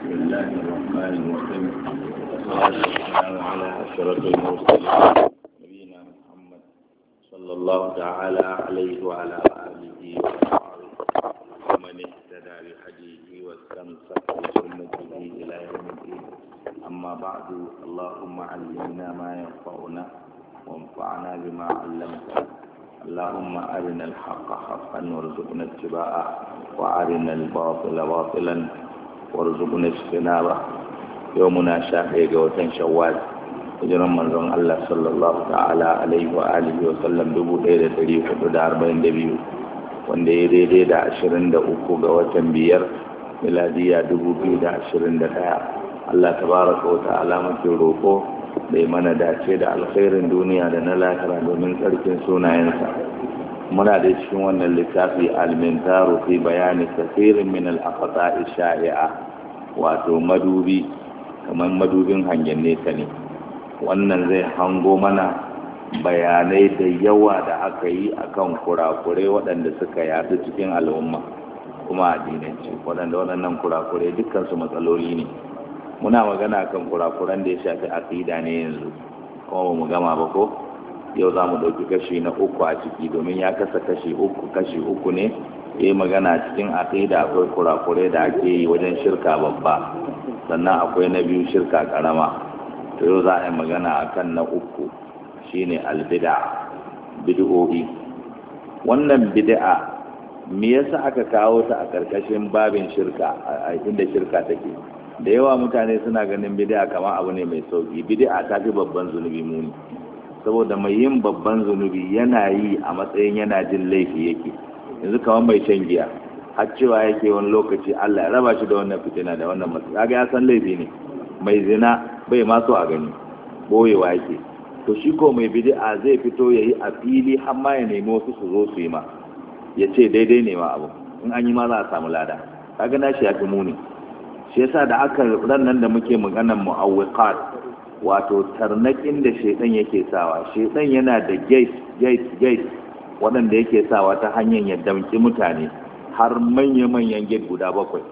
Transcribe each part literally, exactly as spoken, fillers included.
بسم الله الرحمن الرحيم والصلاة والسلام على أشرف المرسلين نبينا محمد صلى الله تعالى عليه وعلى آله وصحبه ومن اهتدى بهديه واستمسك بسنته إلى يوم الدين. أما بعد، اللهم علمنا ما ينفعنا وانفعنا بما علمتنا. اللهم أرنا الحق حقا وارزقنا اتباعه وأرنا الباطل باطلا وارزقنا اجتنابه. يومنا شاهد وتن شوال hijiran manzon Allah sallallahu ta'ala alaihi wa alihi wa sallam dubu ɗaya da ɗari hudu da arba'in da biyu, wanda ya daidai da ashirin da uku ga watan biyar miladiya dubu biyu da ashirin da ɗaya. Allah tabaraka wa ta'ala muke roƙo bai mana dace da alkhairin duniya da na lahira domin tsarkin sunayensa. Muna da cikin wannan littafi al-mintaru fi bayani kathirin min al-aqta'i sha'i'a, wato madubi kamar madubin hangen nesa ne. Wannan zai hango mana bayanai da yawa da aka yi akan kurakurai waɗanda suka yaɗu cikin al'umma kuma addinance, waɗanda waɗannan kurakurai dukkan su matsaloli ne. Muna magana kan kurakuran da ya shafi aqida ne yanzu, kuma ba mu gama ba ko yau za mu ɗauki kashi na uku a ciki, domin ya kasa kashi uku kashi uku ne. Ya yi magana cikin aqida akwai kurakurai da ake yi wajen shirka babba, sannan akwai na biyu shirka karama. To yau za a yi magana akan na uku, shine albid'a, bid'o'i. Wannan bid'a me yasa aka kawo ta a karkashin babin shirka, a inda shirka take? Da yawa mutane suna ganin bid'a kamar abu ne mai sauki. Bid'a ta fi babban zunubi muni, saboda mai yin babban zunubi yana yi a matsayin yana jin laifi yake. Yanzu kamar mai shan giya, har cewa yake wani lokaci Allah ya raba shi da wannan fitina da wannan masu, kaga ya san laifi ne. Mai zina bai ma so a gani, boyewa yake. To shi ko mai bid'a zai fito yayi a fili har ma ya nemi wasu su zo su yi ma, ya ce daidai ne ma abu, in an yi ma za a samu lada. Kaga na shi ya fi muni. Shi yasa da aka ran nan da muke maganar mu'awwiqat, wato tarnakin da shedan yake sawa. Shedan yana da gate gate gate waɗanda yake sawa ta hanyar ya damki mutane har manya-manyan gate guda bakwai.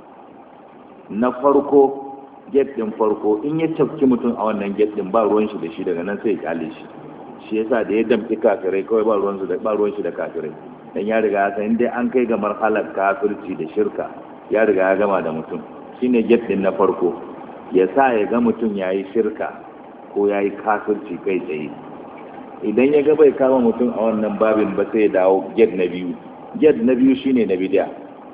Na farko, gate din farko, in ya tafki mutum a wannan gate din ba ruwan shi da shi, daga nan sai ya kyale shi. Shi yasa da ya damki kafirai kawai ba ruwan su da ba ruwan shi da kafirai, dan ya riga ya san dai an kai ga marhalar kafirci da shirka, ya riga ya gama da mutum. Shine gate din na farko, ya sa ya ga mutum yayi shirka ko yayi kafirci kai tsaye. Idan ya ga bai kama mutum a wannan babin ba, sai ya dawo gate na biyu. Gate na biyu shine na bid'a.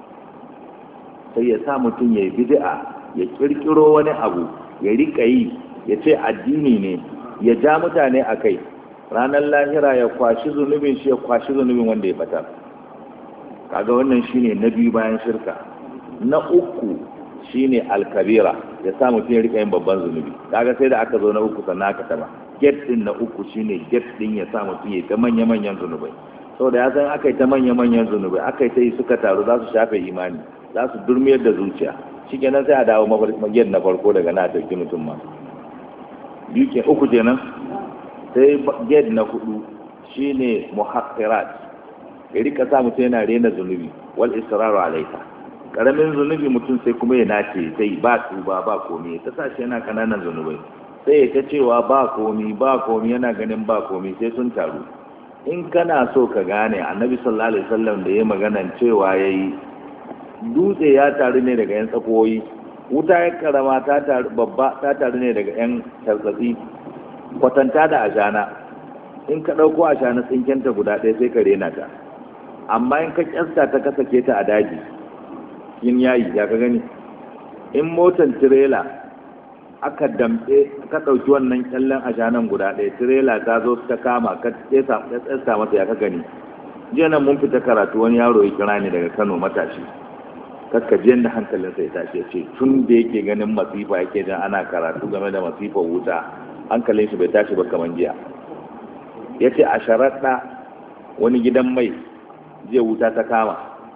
Sai ya sa mutum yayi bid'a, ya kirkiro wani abu ya rika yi, ya ce addini ne, ya ja mutane a kai. Ranar lahira ya kwashi zunubin shi, ya kwashi zunubin wanda ya bata. Kaga wannan shine na biyu bayan shirka. Na uku shine alkabira, ya sa mutum ya rika yin babban zunubi. Kaga sai da aka zo na uku sannan aka taba. Get din na uku shine get din ya sa mutum ya ta manya-manyan zunubai. Saboda ya san aka yi ta manya-manyan zunubai, aka yi ta yi suka taru, za su shafe imani, za su durmiyar da zuciya. Shi kenan sai a dawo magiyar na farko daga na ɗauki mutum ma. Biyu ke uku kenan. Sai gate na hudu shine muhaqqirat, ya rika sa mutum yana rena zunubi, wal israru alaiha. Karamin zunubi mutum sai kuma ya nace, sai ba tuba ba komai, ta sa shi yana kananan zunubai, sai ya ta cewa ba komi ba komi, yana ganin ba komi, sai sun taru. In kana so ka gane, annabi sallallahu alaihi wasallam da ya maganan cewa yayi dutse ya taru ne daga yan tsakoyi, wuta ya karama ta taru, babba ta taru ne daga yan tartsatsi. Kwatanta da ashana, in ka dauko ashana tsinkenta guda ɗaya sai ka rena ta, amma in ka kyasta ta ka sake ta a daji, yin yayi ya ka gani. In motan tirela aka damtse, ka ɗauki wannan kyallen ashanan guda ɗaya, tirela ta zo ta kama ka tsesta masa ya ka gani. Jiya nan mun fita karatu, wani yaro ya kira ni daga Kano, matashi. Kakkajiyar da hankalinsa ya tashi, ya ce tun da yake ganin masifa yake jan ana karatu game da masifar wuta, hankalin shi bai tashi ba kamar jiya. Ya ce a sharaɗa wani gidan mai jiya wuta ta kama.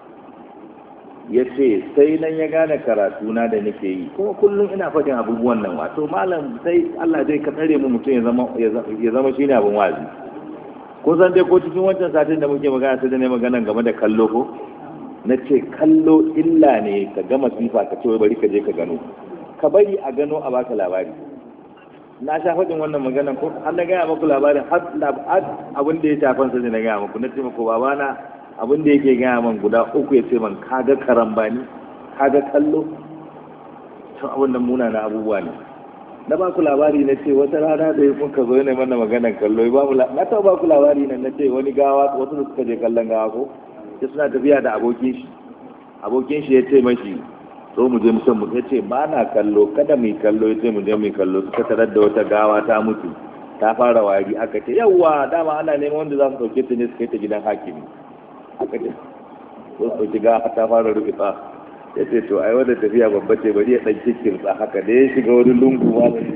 Ya ce sai nan ya gane karatu na da nake yi, kuma kullum ina faɗin abubuwan nan, wato malam sai Allah zai ka tsare mu mutum ya zama shi ne abin wazi. Kun san dai ko cikin wancan satin da muke magana sai da ne magana game da kallo ko? Na ce kallo illa ne, ka gama sifa ka ce bari ka je ka gano. ka bari a gano a baka labari. Na sha faɗin wannan magana ko an na gaya maku labarin har abin da ya shafan sa ne na gaya maku na ce maku babana abin da yake gaya man guda uku ya ce man kaga karambani kaga kallo tun abin da muna na abubuwa ne. Na ba ku labari na ce wata rana da ya kuka zo ne mana maganan kallo ba mu na ta ba ku labari nan na ce wani gawa wasu da suka je kallon gawa ko sai suna tafiya da abokin shi abokin shi ya ce mashi zo mu je mu san mu ya ce ba na kallo kada mu kallo ya ce mu je mu kallo suka tarar da wata gawa ta mutu ta fara wari aka ce yawwa dama ana neman wanda za su dauke ta ne su kai ta gidan hakimi aka ce so su ki gawa ta fara rubutsa ya ce to ai wadda tafiya babba ce bari ya ɗan kirkirsa haka da ya shiga wani lungu ma da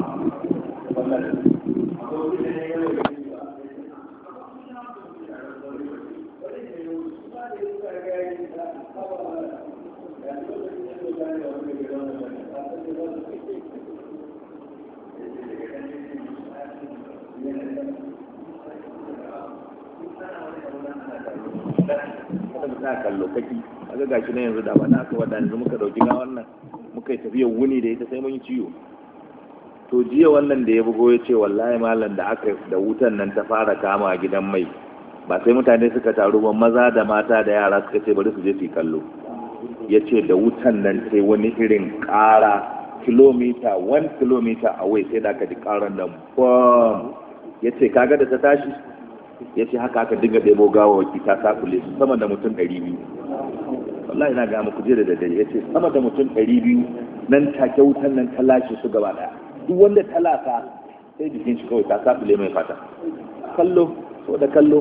na kallo kaki aga gashi na yanzu da ba na aka wada yanzu muka dauki ga wannan muka yi tafiyar wuni da ita sai mun yi ciwo. To jiya wannan da ya bugo ya ce wallahi malam da aka da wutan nan ta fara kama a gidan mai ba sai mutane suka taru ba maza da mata da yara suka ce bari su je su kallo. Ya ce da wutan nan sai wani irin ƙara kilomita one kilomita away sai da aka ji ƙaran nan bam. Ya ce kaga da ta tashi ya ce haka aka dinga ɗebo gawawaki ta sakule su sama da mutum ɗari biyu. Wallahi na ga muku je da daddare ya ce sama da mutum ɗari biyu nan take wutan nan ta lashe su gaba ɗaya. Duk wanda ta lasa sai jikin shi kawai ta sakule mai fata. Kallo so da kallo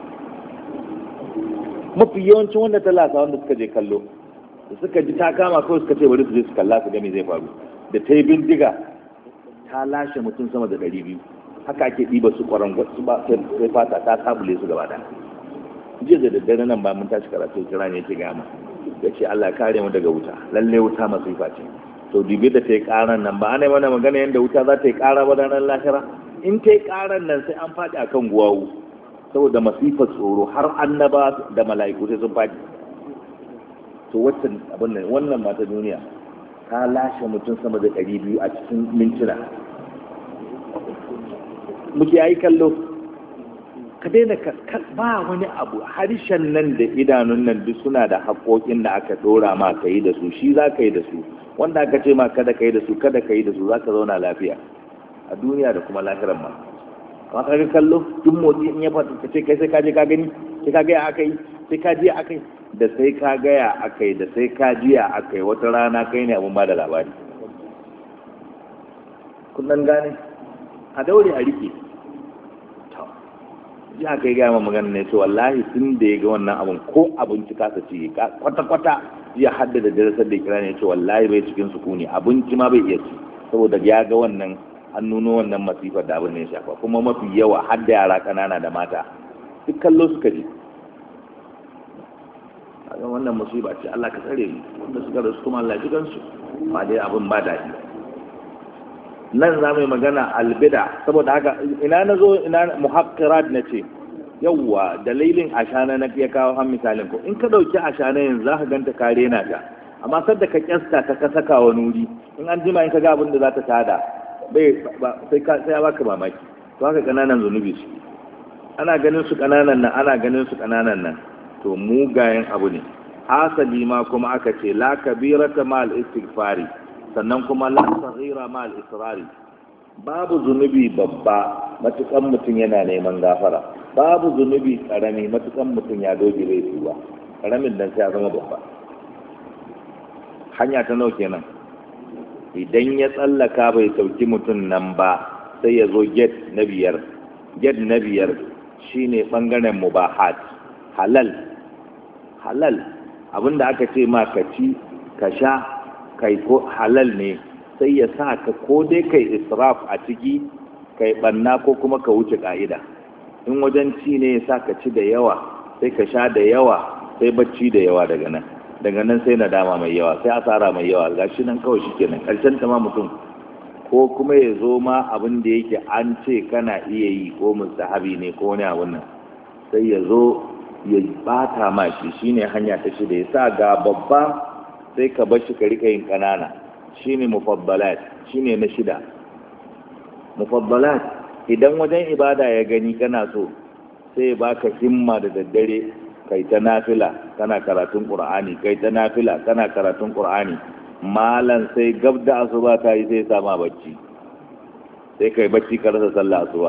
mafi yawancin wanda ta lasa wanda suka je kallo da suka ji ta kama kawai suka ce bari su je su kalla su ga me zai faru. Da ta yi bindiga ta lashe mutum sama da ɗari biyu. Haka ake ɗiba su ƙwaron su ba sai fata ta sabule su gaba da jiya da daddare nan ba mun tashi karatu kira ne yake gama ya ce Allah kare mu daga wuta lalle wuta masifa ce. To dubi da ta yi ƙaran nan ba ana mana magana yadda wuta za ta yi ƙara ba ranar lahira in ta yi ƙaran nan sai an faɗi akan guwawu saboda masifar tsoro har annaba da mala'iku sai sun faɗi. To waccan abin nan wannan mata duniya ta lashe mutum sama da ɗari biyu a cikin mintuna. Muke yayi kallo ka daina ba wani abu harshen nan da idanun nan duk suna da haƙoƙin da aka ɗora ma ka yi da su shi za ka yi da su wanda aka ce ma kada ka yi da su kada ka yi da su za ka zauna lafiya a duniya da kuma lahiran ma. Amma ka ga kallo duk motsi in ya fata ka ce kai sai ka je ka gani sai ka gaya aka yi sai ka jiya aka yi da sai ka gaya aka yi da sai ka jiya aka yi wata rana kai ne abin ba da labari. Kun gane a daure a rike ji aka yi gama magana ne ce wallahi tun da ya ga wannan abin ko abinci kasa ci kwata-kwata ya haddada darasar da kira ne ce wallahi bai cikin sukuni abinci ma bai iya ci saboda ya ga wannan an nuno wannan masifar da abin ne ya shafa kuma mafi yawa har da yara ƙanana da mata duk kallo suka ji a ga wannan musiba ce Allah ka tsare mu wanda suka rasu kuma Allah ji gansu ba dai abin ba daɗi. Nan za mu yi magana albida saboda haka ina na zo ina muhaqqirat na ce yawwa dalilin ashana na ya kawo han misalin ko in ka dauki ashana yanzu za ka ganta kare na ta amma sadda ka kyasta ta ka saka wa nuri in an jima in ka ga abin da za ta tada bai sai ka sai ya baka mamaki to haka kananan zunubi su ana ganin su kananan nan ana ganin su kananan nan to mugayen abu ne hasali ma kuma aka ce la kabirata mal istighfari sannan kuma la saghira ma al-israri babu zunubi babba matukan mutum yana neman gafara babu zunubi karami matukan mutum ya doge bai tuba karamin dan sai ya zama babba. Hanya ta nawa kenan idan ya tsallaka bai sauki mutum nan ba sai ya zo get na biyar get na biyar shine bangaren mubahat halal halal abinda aka ce ma ka ci ka sha kai ko halal ne sai ya sa ka ko dai kai israf a ciki kai banna ko kuma ka wuce ka'ida. In wajen ci ne ya sa ka ci da yawa sai ka sha da yawa sai bacci da yawa daga nan daga nan sai nadama mai yawa sai asara mai yawa gashi nan kawai shikenan karshen ta ma mutum ko kuma ya zo ma abin da yake an ce kana iya yi ko mustahabi ne ko wani abun nan sai ya zo ya bata ma shi shine hanya ta shi da ya sa ga babba sai ka bar shi ka rika yin kanana shine mufaddalat shine na shida. Mufaddalat idan wajen ibada ya gani kana so sai baka himma da daddare kai ta nafila kana karatun qur'ani kai ta nafila kana karatun qur'ani malan sai gabda asuba ta yi sai sama bacci sai kai bacci ka rasa sallah asuba.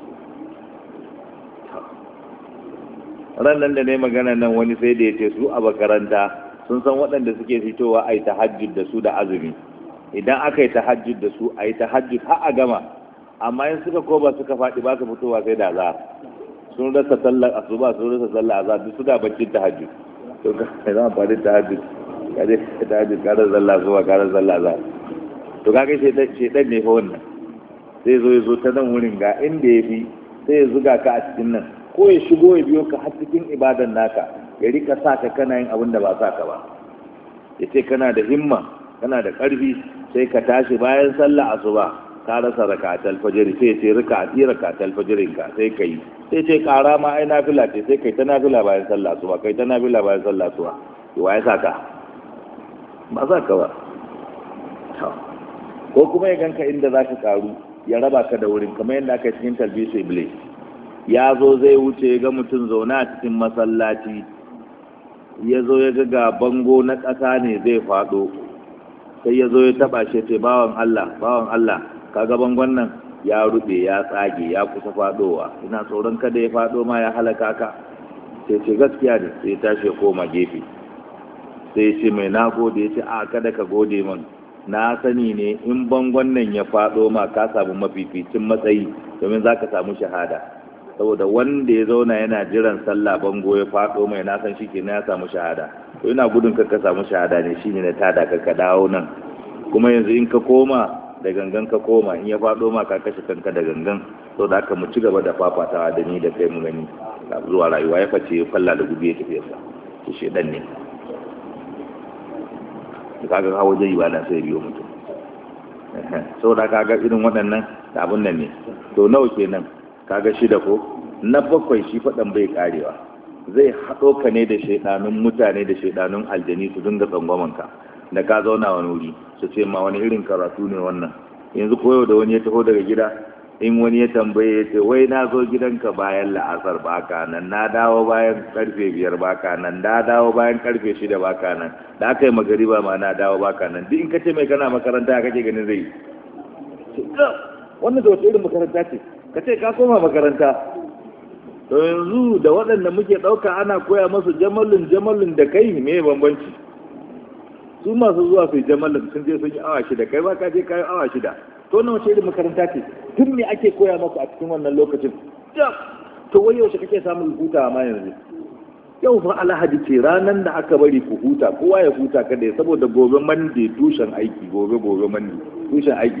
ran nan da ne magana nan wani sai da ya ce su a makaranta sun san waɗanda suke fitowa a yi tahajjud da su da azumi idan aka yi tahajjud da su a yi tahajjud har a gama amma in suka ko ba suka faɗi ba su fitowa sai da azhar sun rasa sallar asuba sun rasa sallar azhar duk su da baccin tahajjud to ka zama faɗin tahajjud ka je tahajjud ka rasa sallar asuba ka rasa sallar azhar to kaga shedan shedan ne fa wannan sai zo ya zo ta nan wurin ga inda ya fi sai ya zuga ka a cikin nan ko ya shigo ya biyo ka har cikin ibadan naka ya rika sa ka kana yin abin da ba sa ka ba ya ce kana da himma kana da ƙarfi sai ka tashi bayan sallah asuba ka rasa rakatul fajr sai ce raka'ati rakatul fajrin ka sai kai sai ce ƙara ma ai nafila ce sai kai ta nafila bayan sallah asuba kai ta nafila bayan sallah asuba to waye sa ka ba sa ka ba ko kuma ya ganka inda zaka karu ya raba ka da wurin kamar yadda aka cikin talbisu iblis ya zo zai wuce ga mutum zaune a cikin masallaci ya zo ya ga bango na ƙasa ne zai faɗo sai ya zo ya taɓa shi ce bawan Allah bawan Allah kaga bangon nan ya rube ya tsage ya kusa faɗowa ina tsoron kada ya faɗo ma ya halaka ka sai ce gaskiya ne sai ya tashi ya koma gefe sai ce mai na gode ya ce a kada ka gode min na sani ne in bangon nan ya faɗo ma ka samu mafificin matsayi domin za ka samu shahada saboda wanda ya zauna yana jiran sallah bango ya faɗo mai na san shi kenan ya samu shahada to ina gudun ka ka samu shahada ne shine na tada ka ka dawo nan kuma yanzu in ka koma da gangan ka koma in ya faɗo ma ka kashe kanka da gangan to da haka mu ci gaba da fafatawa da ni da kai mu gani zuwa rayuwa ya face falla da gudu ya tafi sa to shedan ne kaga hawo zai ba da sai biyo mutum saboda kaga irin waɗannan da abun nan ne to nawa kenan kaga shida ko na bakwai shi faɗan bai karewa zai haɗo ka ne da shaidanun mutane da shaidanun aljani su dinga tsangwamanka da ka zauna wani wuri su ce ma wani irin karatu ne wannan yanzu koyo da wani ya taho daga gida in wani ya tambaye ya ce wai na zo gidanka bayan la'asar baka nan na dawo bayan karfe biyar baka nan da dawo bayan karfe shida baka nan da aka yi magariba ma na dawo baka nan duk in ka ce mai kana makaranta kake ganin zai wannan da wata irin makaranta ce ka ce ka koma makaranta to yanzu da waɗanda muke ɗauka ana koya masu jamalin jamalin da kai me bambanci su masu zuwa su jamalin sun je sun yi awa shida kai ba ka je kayi awa shida to na wace irin makaranta ce tun me ake koya maku a cikin wannan lokacin to wai yaushe kake samun huta ma yanzu yau fa alhaji ce ranar da aka bari ku huta kowa ya huta kada saboda gobe mande tushen aiki gobe gobe mande tushen aiki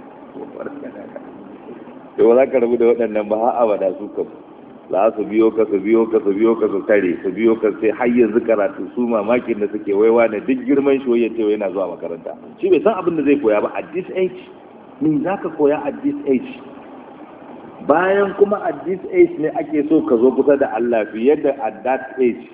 da ba za ka rabu da waɗannan ba har abada su kam za su biyo ka su biyo ka su biyo ka su tare su biyo ka sai har yanzu karatu su mamakin da suke waiwa ne duk girman shi ya ce yana zuwa makaranta shi bai san abin da zai koya ba at this age me za ka koya at this age bayan kuma at this age ne ake so ka zo kusa da Allah fiye da at that age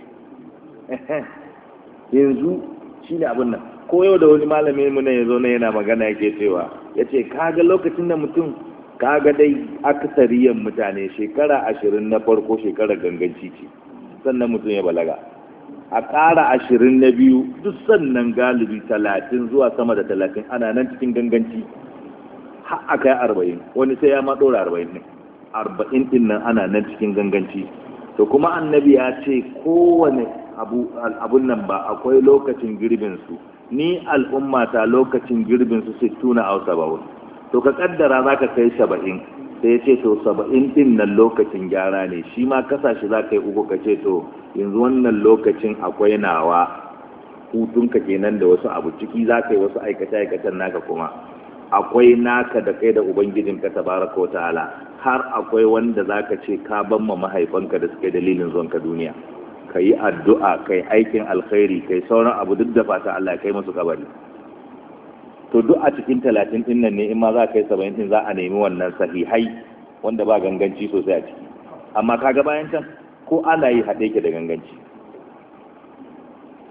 yanzu shi ne abin nan ko yau da wani malamin mu ne ya zo ne yana magana yake cewa ya ce kaga lokacin da mutum kaga dai aksariyan mutane shekara ashirin na farko shekarar ganganci ce sannan mutum ya balaga a ƙara ashirin na biyu duk sannan galibi talatin zuwa sama da talatin ana nan cikin ganganci har a kai arba'in wani sai ya ma ɗora arba'in ne arba'in ɗin nan ana nan cikin ganganci to kuma annabi ya ce kowane abun nan ba akwai lokacin girbinsu ni al'ummata lokacin girbinsu sittuna a saba'un to ka kaddara za ka kai saba'in sai ya ce to saba'in din nan lokacin gyara ne shi ma kasashe za ka yi uku ka ce to yanzu wannan lokacin akwai nawa hutunka kenan da wasu abu ciki za ka yi wasu aikace-aikacen naka kuma akwai naka da kai da ubangijinka tabaraka wa ta'ala har akwai wanda za ka ce ka ban ma mahaifanka da suka yi dalilin zuwanka duniya ka yi addu'a kai aikin alkhairi kai sauran abu duk da fata Allah kai musu kabari to duk a cikin talatin din nan ne in ma za ka yi saba'in din za a nemi wannan sahihai wanda ba ganganci sosai a ciki amma kaga bayan can ko ana yi haɗe ke da ganganci to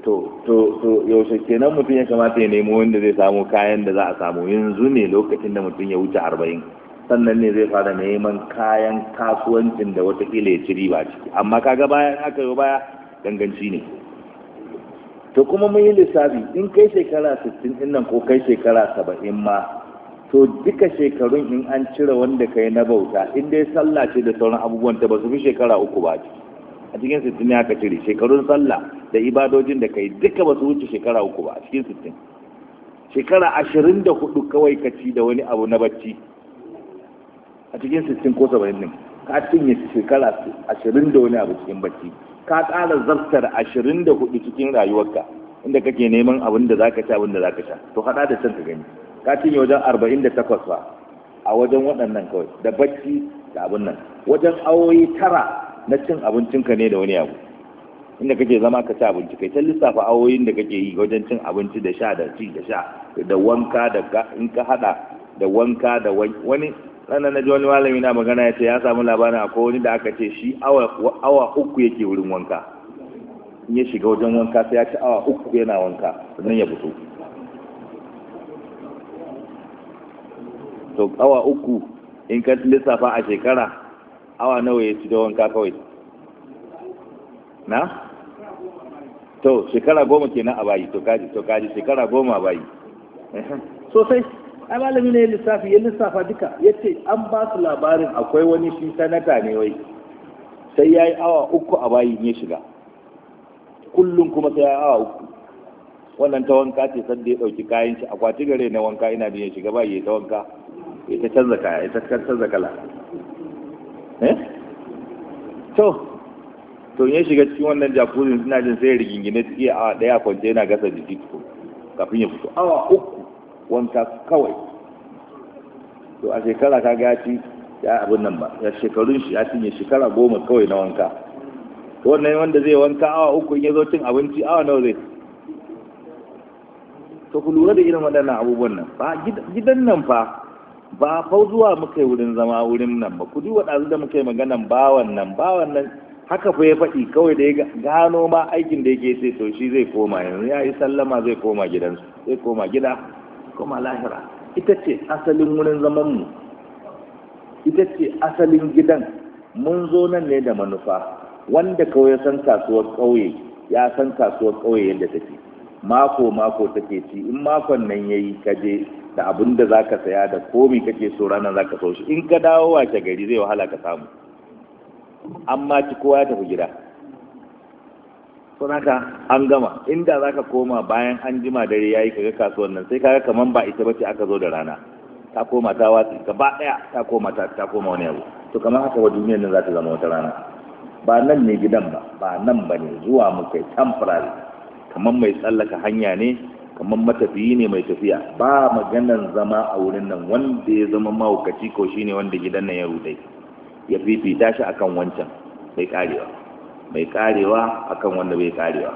to to to yaushe kenan mutum ya kamata ya nemo wanda zai samu kayan da za a samu yanzu ne lokacin da mutum ya wuce arba'in sannan ne zai fara neman kayan kasuwancin da watakila ya ci riba ciki amma kaga bayan aka yi baya ganganci ne. To kuma mun yi lissafi in kai shekara sittin din nan ko kai shekara saba'in ma to duka shekarun in an cire wanda kai na bauta in dai sallah ce da sauran abubuwan ta ba su fi shekara uku ba ciki a cikin sittin ne aka cire shekarun sallah da ibadojin da kai duka ba su wuce shekara uku ba a cikin sittin. Shekara ashirin da hudu kawai ka ci da wani abu na bacci a cikin sittin ko saba'in ne ka cinye shekara ashirin da wani abu cikin bacci ka ƙara zartar ashirin da hudu cikin rayuwarka inda kake neman abin da zaka ci abin da zaka sha to hada da can ka gani ka cinye wajen arba'in da takwas ba a wajen waɗannan kawai da bacci da abin nan wajen awoyi tara na cin abincinka ne da wani abu inda kake zama ka ci abinci kai ta lissafa awoyin da kake yi wajen cin abinci da sha da ci da sha da wanka da in ka hada da wanka da wani ranar na ji wani malami na magana ya ce ya samu labarin akwai wani da aka ce shi awa uku yake wurin wanka in ya shiga wajen wanka sai ya ci awa uku yana wanka sannan ya fito. To awa uku in ka lissafa a shekara awa nawa ya ci da wanka kawai na? To shekara goma kenan a bayi to kaji to kaji shekara goma a bayi sosai. Ai malami ne ya lissafi ya lissafa duka ya ce an ba su labarin akwai wani shi sanata ne wai sai ya yi awa uku a bayi ya shiga kullum kuma sai ya yi awa uku wannan ta wanka ce sanda ya ɗauki kayan shi akwati gare na wanka ina da ya shiga bayi ya ta wanka ya ta canza kaya ya ta canza kala eh to to ya shiga cikin wannan jakuzin suna jin sai rigingine ciki a daya kwance yana gasa jiki kafin ya fito awa uku wanka kawai. To a shekara ka gaci ya abin nan ba ya shekarun shi ya cinye shekara goma kawai na wanka. To wannan wanda zai wanka awa uku in ya zo cin abinci awa nawa zai. To ku lura da irin waɗannan abubuwan nan ba gidan nan fa ba fa zuwa muka yi wurin zama wurin nan ba ku ji waɗansu da muka yi maganan bawan nan bawan nan haka fa ya faɗi kawai da ya gano ma aikin da yake sai to shi zai koma yanzu ya yi sallama zai koma gidansu zai koma gida koma lahira ita ce asalin wurin zamanmu ita ce asalin gidan mun zo nan ne da manufa wanda kawai ya san kasuwar ƙauye ya san kasuwar ƙauye yadda take mako mako take ci in makon nan yayi kaje da abin da zaka saya da komi kake so ranar zaka so shi in ka dawo wace gari zai wahala ka samu amma ci kowa ya tafi gida haka an gama inda za ka koma bayan an jima dare ya yi kaga kasuwan nan sai kaga kaman ba ita bace aka zo da rana ta koma ta watsi gaba daya ta koma ta ta koma wani abu to kamar haka wa duniyar nan za ta zama wata rana ba nan ne gidan ba ba nan ba ne zuwa mu kai temporary kamar mai tsallaka hanya ne kamar matafiyi ne mai tafiya ba maganan zama a wurin nan wanda ya zama mahaukaci ko shine wanda gidan nan ya rudai ya fifita shi akan wancan bai karewa mai karewa akan wanda bai karewa.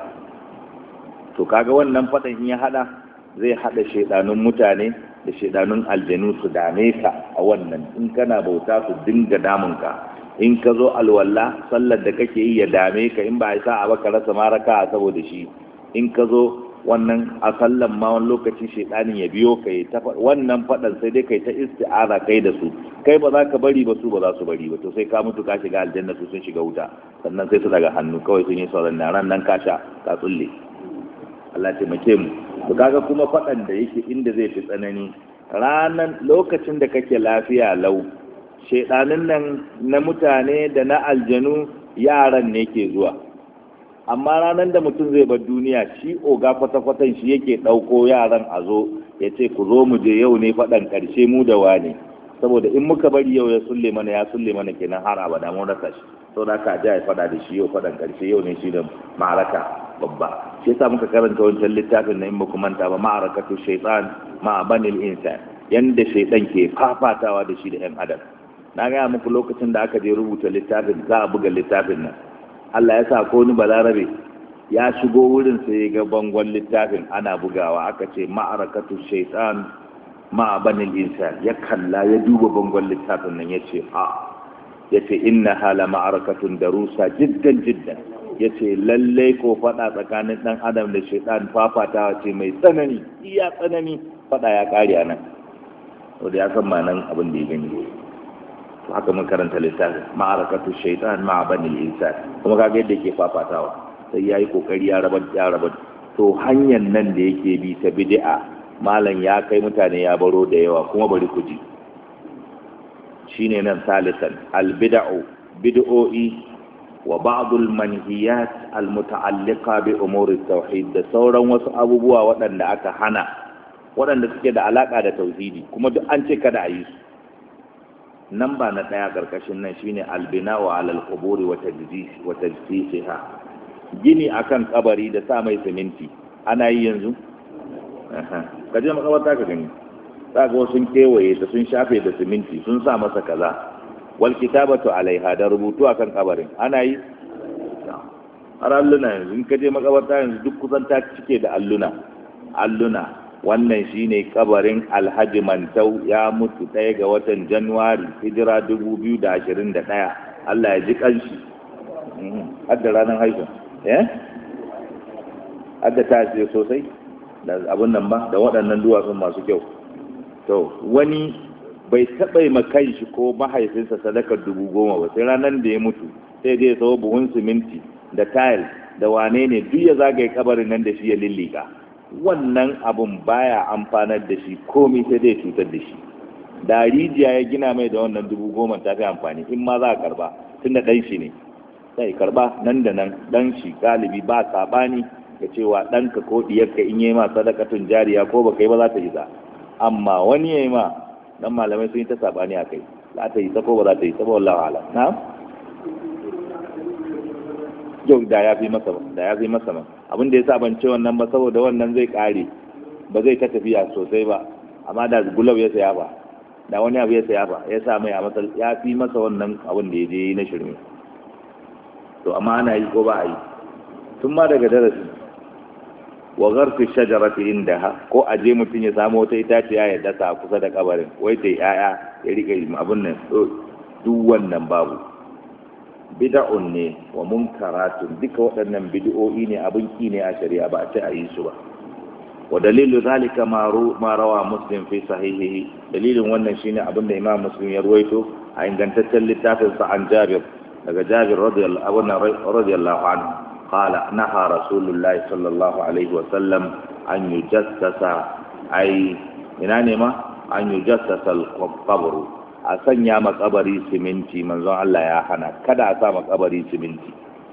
To kaga wannan fadan in ya hada zai hada shedanun mutane da shedanun aljanu su dame ka a wannan in kana bauta su dinga damun ka in ka zo alwala sallar da kake yi ya dame ka in ba a sa a baka rasa maraka saboda shi in ka zo wannan a sallan ma wani lokaci shedanin ya biyo kai ta wannan fadan sai dai kai ta isti'aza kai da su kai ba za ka bari ba su ba za su bari ba to sai ka mutu ka shiga aljanna su sun shiga wuta sannan sai su daga hannu kawai sun yi sauran na ran nan ka sha ka tsulle Allah ya taimake mu to kaga kuma fadan da yake inda zai fi tsanani ranan lokacin da kake lafiya lau shedanin nan na mutane da na aljanu yaran ne ke zuwa amma ranar da mutum zai bar duniya shi oga kwata-kwatan shi yake ɗauko yaran a zo ya ce ku zo mu je yau ne faɗan ƙarshe mu da wane saboda in muka bari yau ya sulle mana ya sulle mana kenan har abada mun rasa shi sau da ka ja ya faɗa da shi yau faɗan ƙarshe yau ne shi da ma'araka babba shi yasa muka karanta wancan littafin na in ba ku manta ba ma'arakatu shaitan ma'a banil insan yanda shaitan ke fafatawa da shi da yan adam na gaya muku lokacin da aka je rubuta littafin za a buga littafin nan Allah ya sa ko ni balarabe ya shigo wurin sai ya ga bangon littafin ana bugawa aka ce ma'arakatu shaitan ma'a banil insan ya kalla ya duba bangon littafin nan ya ce a ya ce inna hala ma'arakatun darusa jiddan jiddan yace lalle ko fada tsakanin dan adam da shaytan fafatawa ce mai tsanani iya tsanani fada ya kare anan to da ya san manan abin da ya gani to haka mun karanta littafin ma'arakatu shaytan ma'a bani al-insan kuma kaga yadda yake fafatawa sai yayi kokari ya raba ya raba to hanyar nan da yake bi ta bid'a malam ya kai mutane ya baro da yawa kuma bari ku ji shine nan salisan al-bid'u bid'o'i wa ba'dul manhiyat al-muta'alliqa bi umuri tauhid da sauran wasu abubuwa waɗanda aka hana waɗanda suke da alaka da tauhidi kuma duk an ce kada a yi su nan ba na ɗaya ƙarƙashin nan shine albina'u alal quburi wa tajdis wa tajdisiha gini akan kabari da sa mai siminti ana yi yanzu ka je makabarta ka gani za ga sun kewaye ta sun shafe da siminti sun sa masa kaza wal kitabatu alaiha da rubutu akan kabarin ana yi har alluna yanzu in ka je makabarta yanzu duk kusan ta cike da alluna alluna wannan shine kabarin Alhaji Mantau ya mutu ɗaya ga watan Januwari hijira dubu biyu da ashirin da ɗaya Allah ya ji kanshi har da ranar haihuwa eh har da ta ce sosai da abun nan ba da waɗannan duwatsun masu kyau to wani bai taɓa yi makan shi ko mahaifinsa sadakar dubu goma ba sai ranar da ya mutu sai dai sau buhun siminti da tayil da wane ne duk ya zagaye kabarin nan da shi ya lillika wannan abun baya amfanar da shi komai sai dai cutar da shi da rijiya ya gina mai da wannan dubu goma ta fi amfani in ma za a karba tunda ɗan shi ne sai karba nan da nan ɗan shi galibi ba saɓani ga cewa ɗanka ko ɗiyarka in yi ma sadakatun jariya ko ba kai ba za ta yi za amma wani ya yi ma dan malamai sun yi ta sabani a kai za ta yi ta ko ba za ta yi ta ba wallahi ala na yau da ya fi masa da ya fi masa man abin da ya sa ban ce wannan ba saboda wannan zai kare ba zai ta tafiya sosai ba amma da gulau ya saya ba da wani abu ya saya ba ya sa mai a matsal ya fi masa wannan abin da ya je na shirme to amma ana yi ko ba a yi tun ma daga darasi wa gharfi shajarati indaha ko aje mutun ya samu wata itaciya ya dasa kusa da kabarin wai tai yaya ya rike abun nan duk wannan babu bid'un ne wa munkaratun duka waɗannan bid'o'i ne abin ki ne a shari'a ba a ce a yi su ba wa dalilu zalika ma rawa muslim fi sahihihi dalilin wannan shine abin da imam muslim ya ruwaito a ingantaccen littafin sa an jabir daga jabir radiyallahu anhu قال نهى رسول الله صلى الله عليه وسلم أن يجسس أي إنما أن يجسس القبر أسنى مقبري سمنتي من زون الله يا حنا كذا أسا مقبري سمنتي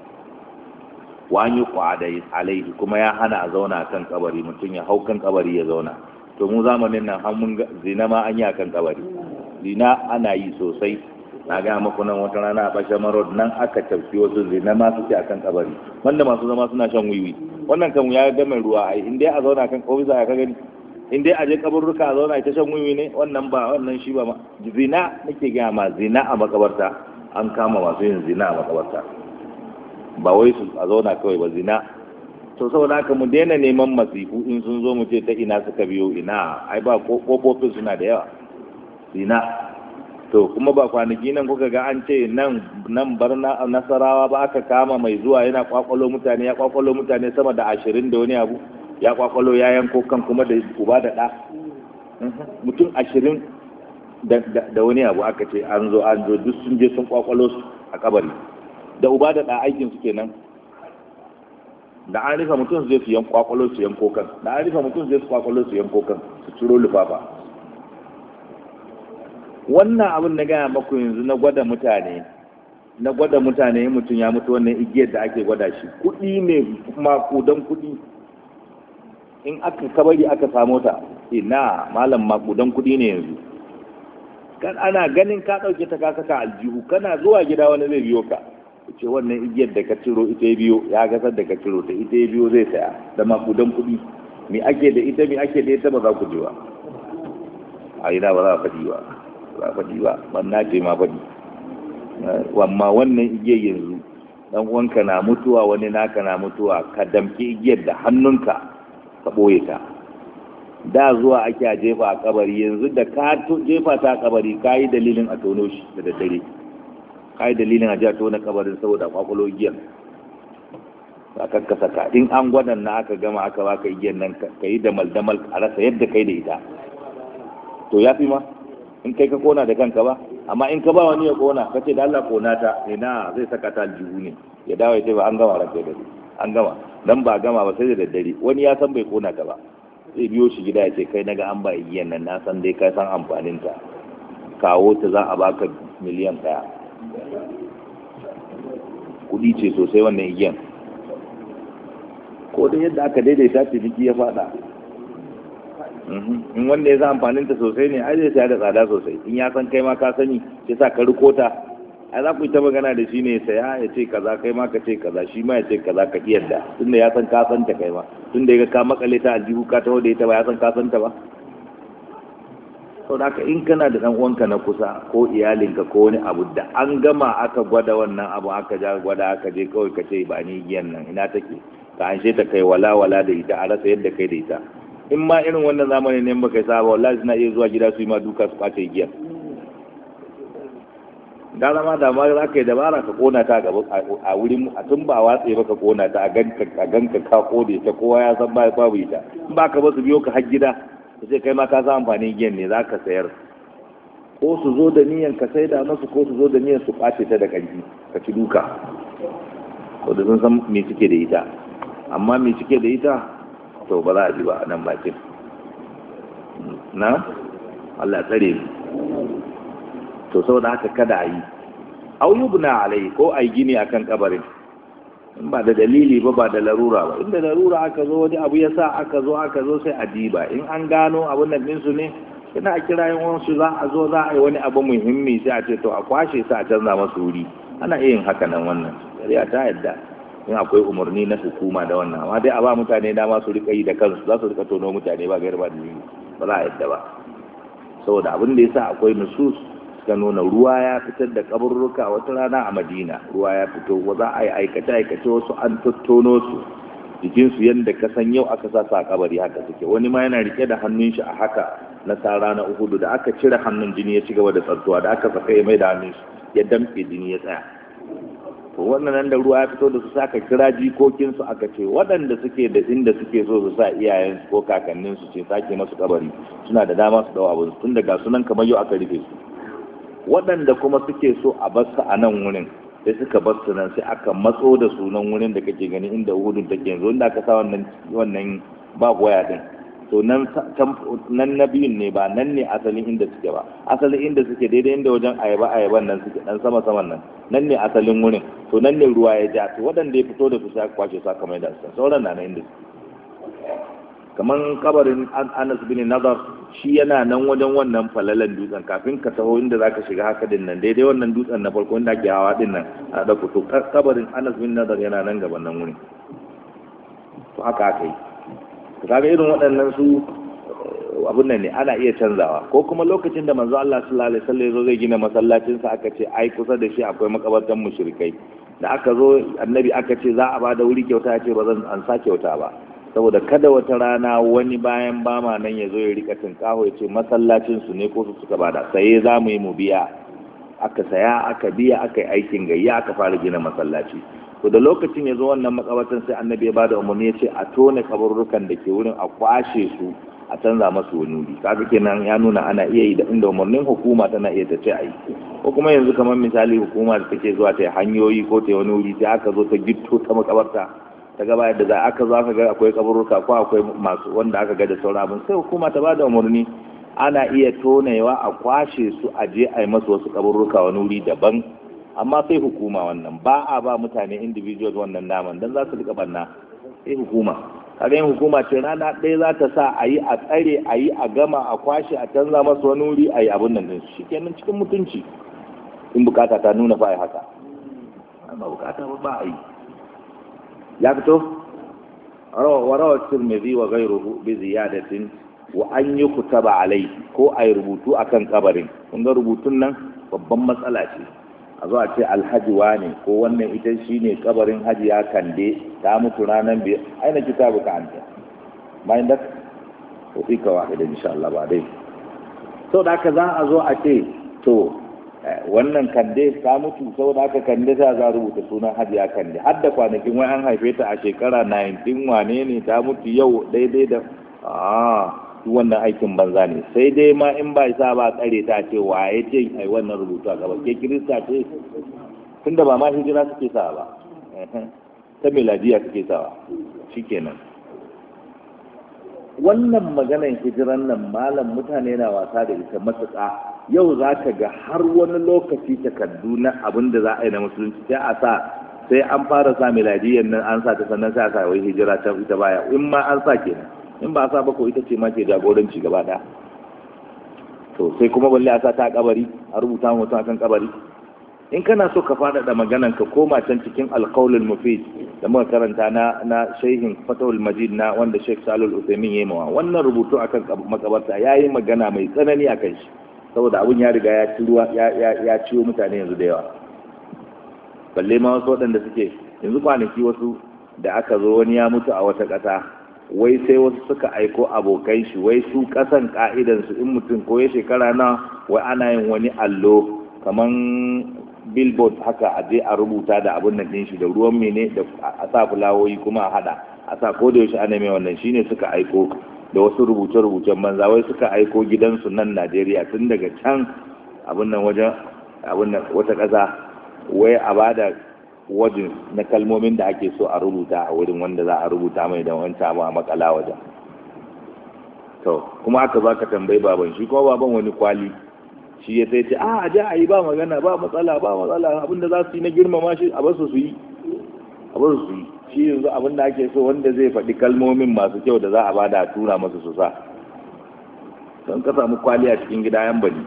وأن يقعد عليه كما يا حنا أزونا كان قبري متن يهو كان قبري يزونا to mu zamanin nan har mun zina ma an yi akan kabari zina ana yi sosai na ga maku nan wata rana a bashe marod nan aka tafi wasu zina ma suke akan kabari wanda masu zama suna shan wiwi wannan kan ya ga mai ruwa ai in dai a zauna kan kawai za ka gani in dai a je kaburruka a zauna ita shan wiwi ne wannan ba wannan shi ba ma zina nake ga ma zina a makabarta an kama masu yin zina a makabarta ba wai su a zauna kawai ba zina to saboda haka mu daina neman masifu in sun zo mu ce ta ina suka biyo ina ai ba kofofin suna da yawa zina to kuma ba kwanaki nan kuka ga an ce nan nan barna nasarawa ba aka kama mai zuwa yana kwakwalo mutane ya kwakwalo mutane sama da ashirin da wani abu ya kwakwalo ya yanko kan kuma da uba da ɗa mutum ashirin da wani abu aka ce an zo an zo duk sun je sun kwakwalo su a kabari da uba da ɗa aikin su kenan da an rufe mutum zai su yan kwakwalo su yanko kan da an rufe mutum zai su kwakwalo su yanko kan su ciro lufafa wannan abin na gaya maku yanzu na gwada mutane na gwada mutane mutum ya mutu wannan igiyar da ake gwada shi kuɗi ne makudan kuɗi in aka kabari aka samu ta ina malam makudan kuɗi ne yanzu kan ana ganin ka ɗauke ta ka saka aljihu kana zuwa gida wani zai biyo ka ce wannan igiyar da ka ciro ita ya biyo ya gasar da ka ciro ta ita ya biyo zai saya da makudan kuɗi me ake da ita me ake da ita ba za ku ji ba a ina ba za a faɗi ba ba faɗi ba ban na ce ma faɗi amma wannan igiyar yanzu dan uwanka na mutuwa wani naka na mutuwa ka damki igiyar da hannunka ka ɓoye ta da zuwa ake a jefa a kabari yanzu da ka jefa ta a kabari ka yi dalilin a tono shi da daddare ka yi dalilin a jiya tona kabarin saboda kwakwalo igiyar za ka kasa ka in an gwadan na aka gama aka baka igiyan nan ka yi damal damal a rasa yadda kai da ita to ya fi ma in kai ka kona da kanka ba, amma in ka ba wani ya kona ka ce da Allah kona ta ina zai saka ta aljihu ne ya dawo ya ce ba an gama ranka da an gama dan ba gama ba sai da daddare wani ya san bai kona ta ba zai biyo shi gida ya ce kai naga an ba igiyan nan na san dai ka san amfanin ta kawo ta za a baka miliyan daya kudi ce sosai wannan igiyan ko da yadda aka daidaita ciniki ya fada in wanda ya sa amfanin ta sosai ne ai zai saya da tsada sosai in ya san kai ma ka sani sai sa ka riko ta ai za ku yi ta magana da shi ne saya ya ce kaza kai ma ka ce kaza shi ma ya ce kaza ka yadda tunda ya san ka san ta kai ma tunda ya ga ka makale ta aljihu ka taho da ita ba ya san ka san ta ba sau da haka in kana da ɗan uwanka na kusa ko iyalinka ko wani abu da an gama aka gwada wannan abu aka ja gwada aka je kawai ka ce ba ni giyan nan ina take ka anshe ta kai wala wala da ita a rasa yadda kai da ita in ma irin wannan zamani ne ba kai saba wallahi suna iya zuwa gida su yi ma duka su kwace giyan gara ma da ma za ka yi dabara ka kona ta a wurin a tun ba watse ba ka kona ta a ganka ka kode ta kowa ya san ba babu ita in ba ka ba su biyo ka har gida su ce kai ma ka san amfanin giyan ne za ka sayar ko su zo da niyan ka sai da masu ko su zo da niyan su kwace ta da ƙarfi ka ci duka ko da sun san me suke da ita amma me suke da ita to ba za a ji ba a nan bakin na Allah tsare mu to saboda haka kada a yi au yubna alai ko ai gini akan kabarin in ba da dalili ba ba da larura ba inda larura aka zo wani abu ya sa aka zo aka zo sai a diba in an gano abun nan ɗinsu ne ina a kira yin wasu za a zo za a yi wani abu muhimmi sai a ce to a kwashe sa a canza masu wuri ana iya yin haka nan wannan shari'a ta yadda in akwai umarni na hukuma da wannan amma dai a ba mutane dama su rika yi da kansu za su rika tono mutane ba gaira ba dalili ba za a yadda ba saboda abin da ya sa akwai nusus suka nuna ruwa ya fitar da kaburruka wata rana a madina ruwa ya fito za a yi aikace-aikace wasu an tattono su jikinsu yadda ka san yau aka sa a kabari haka suke wani ma yana rike da hannun shi a haka na tsara na uhudu da aka cire hannun jini ya ci gaba da tsartuwa da aka saka ya mai da hannun shi ya damke jini ya tsaya to wannan nan da ruwa ya fito da su saka kira jikokinsu aka ce waɗanda suke da inda suke so su sa iyayensu ko kakanninsu ce sake masu kabari suna da dama su dawo abin tun daga sunan kamar yau aka rufe su waɗanda kuma suke so a basu a nan wurin sai suka basu nan sai aka matso da sunan wurin da kake gani inda uhudun take yanzu inda aka sa wannan wannan babu waya din to nan nan na biyun ne ba nan ne asalin inda suke ba asalin inda suke daidai inda wajen ayaba ayaban nan suke dan sama saman nan nan ne asalin wurin to nan ne ruwa ya ja to waɗanda ya fito da su sai kwace su aka mai da su sauran na nan inda kaman kabarin Anas bin Nadar shi yana nan wajen wannan falalan dutsen kafin ka taho inda zaka shiga haka din nan daidai wannan dutsen na farko inda ake hawa din nan a dauko to kabarin Anas bin Nadar yana nan gaban nan wurin to haka aka yi to kaga irin waɗannan su abun nan ne ana iya canzawa ko kuma lokacin da manzo Allah sallallahu alaihi wasallam yazo zai gina masallacin sa aka ce ai kusa da shi akwai makabartan mushrikai da aka zo annabi aka ce za a bada wuri kyauta ya ce ba zan an sa kyauta ba saboda kada wata rana wani bayan bama nan ya zo ya rika tinkaho ya ce masallacin su ne ko su suka bada sai za mu yi mu biya aka saya aka biya aka yi aikin gayya aka fara gina masallaci to da lokacin ya zo wannan makabartan sai annabi ya bada umarni ya ce a tone kaburrukan da ke wurin a kwashe su a canza masu wani wuri kaga kenan ya nuna ana iya yi da inda umarnin hukuma tana iya ta ce a yi ko kuma yanzu kamar misali hukuma da take zuwa ta hanyoyi ko ta wani wuri sai aka zo ta gitto ta makabarta ta gaba yadda za aka zo aka ga akwai kaburruka ko akwai masu wanda aka ga da sauran abin sai hukuma ta bada umarni ana iya tonewa a kwashe su a je a yi masu wasu kaburruka wani wuri daban amma sai hukuma wannan ba a ba mutane individuals wannan naman dan za su rika banna sai hukuma kaga yin hukuma ce rana ɗaya za ta sa a yi a tsare a yi a gama a kwashe a canza masu wani wuri a yi abin nan din shi kenan cikin mutunci in bukata ta nuna fa haka amma bukata ba ba a yi ya fito warawa tirmidhi wa ghayruhu bi ziyadatin wa an yukutaba alai ko ay rubutu akan kabarin kun ga rubutun nan babban matsala ce a zo a ce alhaji wane ko wannan ita shine kabarin hajiya kande ta mutu ranar biyar aina kitabu ka anta bayan da ko fika wahida insha Allah ba dai so da haka za a zo a ce to wannan kande ta mutu saboda haka kande ta za rubuta sunan hajiya kande har da kwanakin wai an haife ta a shekara nineteen wane ne ta mutu yau daidai da a wannan aikin banza ne sai dai ma in ba isa ba tsare ta ce waye ce ai wannan rubutu a gaba ke kirista ce tunda ba ma hijira suke sa ba ta miladiya suke sawa shikenan wannan maganar hijiran nan malam mutane na wasa da ita matuƙa yau za ka ga har wani lokaci takardu na abin da za a yi na musulunci sai a sa sai an fara sa miladiyyar nan an sa ta sannan sai a sa wai hijira ta ita baya in ma an sa kenan in ba a sa ba ko ita ce ma ke jagoranci gaba ɗaya to sai kuma balle a sa ta kabari a rubuta mutum akan kabari in kana so ka faɗaɗa maganan ka koma can cikin alƙaulul mufid da muka karanta na na shehin fatawul majid na wanda sheikh salul usaimin yayi mawa wannan rubutu akan makabarta yayi magana mai tsanani akan shi saboda abun ya riga ya ci ruwa ya ciwo mutane yanzu da yawa balle ma wasu waɗanda suke yanzu kwanaki wasu da aka zo wani ya mutu a wata ƙasa wai sai wasu suka aiko abokai shi wai su ƙasan ƙa'idansu in mutum ko ya shekara na wai ana yin wani allo kaman billboard haka a je a rubuta da abun nan ɗin shi da ruwan mene da a sa fulawoyi kuma a haɗa a sa ko da yaushe ana mai wannan shine suka aiko da wasu rubuce-rubucen banza wai suka aiko gidansu nan Najeriya tun daga can abin nan wajen abin nan wata ƙasa wai a bada wajen na kalmomin da ake so a rubuta a wurin wanda za a rubuta mai da wancan abu a makala wajen to kuma aka za ka tambayi baban shi kuma baban wani kwali shi ya sai ce a a ja a yi ba magana ba matsala ba matsala abinda za su yi na girmama shi a basu su yi a basu su yi shi yanzu abin da ake so wanda zai faɗi kalmomin masu kyau da za a bada a tura masu su sa don ka samu kwali a cikin gida yan bani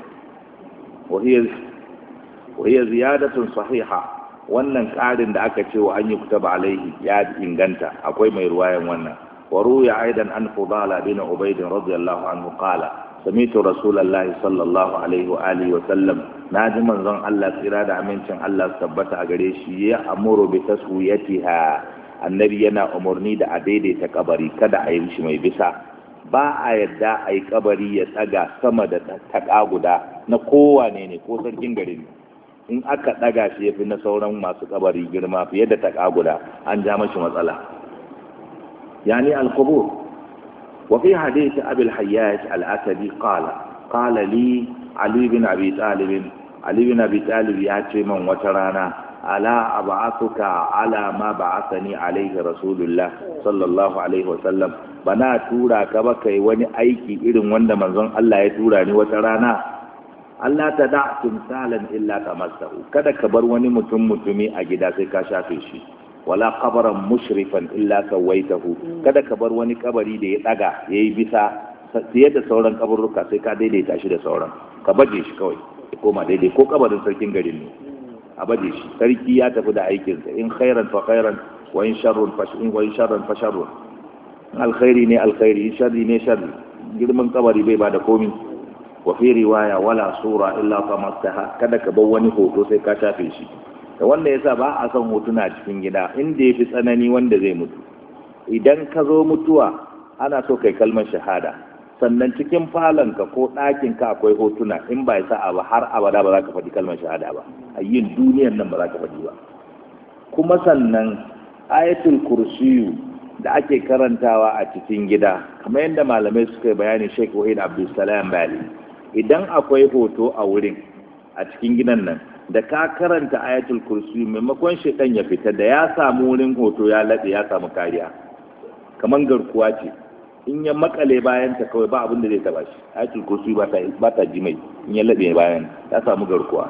wahiyar ziyadatun sahiha wannan ƙarin da aka ce wa an yi kutaba alaihi ya inganta akwai mai ruwayan wannan wa ruya aidan an fudala bin ubaidin radiyallahu anhu qala sami'tu rasulullahi sallallahu alaihi wa alihi wa sallam naji manzon Allah tsira da amincin Allah tabbata a gare shi ya amuru bi taswiyatiha annabi yana umarni da a daidaita kabari kada a yi shi mai bisa ba a yadda a yi kabari ya tsaga sama da taƙa guda na kowane ne ko sarkin gari ne in aka ɗaga shi ya fi na sauran masu kabari girma fiye da taƙa guda an ja mashi matsala yani al-qubur wa fi hadith abi al-hayyaj al-asadi qala qala li ali bin abi talib ali bin abi talib ya ce man wata rana ala ab'athuka ala ma ba'athani alayhi rasulullah sallallahu alaihi wasallam bana tura ka ba kai wani aiki irin wanda manzon Allah ya tura ni wata rana Allah ta da timsalan illa tamassahu kada ka bar wani mutum mutumi a gida sai ka shafe shi wala qabran mushrifan illa sawaitahu kada ka bar wani kabari da ya daga yayi bisa fiye da sauran kaburruka sai ka daidaita shi da sauran ka baje shi kawai ya koma daidai ko kabarin sarkin garin ne a baje shi sarki ya tafi da aikinsa in khairan fa khairan wa in sharrun fa in wa in sharran fa sharrun alkhairi ne alkhairi sharri ne sharri girman kabari bai bada komi wa fi riwaya wala sura illa tamastaha kada ka bar wani hoto sai ka shafe shi da wanda yasa ba a son hotuna cikin gida inda yafi tsanani wanda zai mutu idan ka zo mutuwa ana so kai kalmar shahada sannan cikin falonka ko ɗakinka akwai hotuna in ba sa'a ba har abada ba za ka faɗi kalmar shahada ba a yin duniyan nan ba za ka faɗi ba kuma sannan ayatul kursiyu da ake karantawa a cikin gida kamar yadda malamai suka yi bayani Sheikh Wahid Abdulsalam Bali idan akwai hoto a wurin a cikin gidan nan da ka karanta ayatul kursiyu maimakon shaitan ya fita da ya samu wurin hoto ya laɗe ya samu kariya kamar garkuwa ce in ya makale bayan ta kawai ba abin da zai taba shi ayatul kursi ba ta ba ta ji mai in ya labe bayan ya samu garkuwa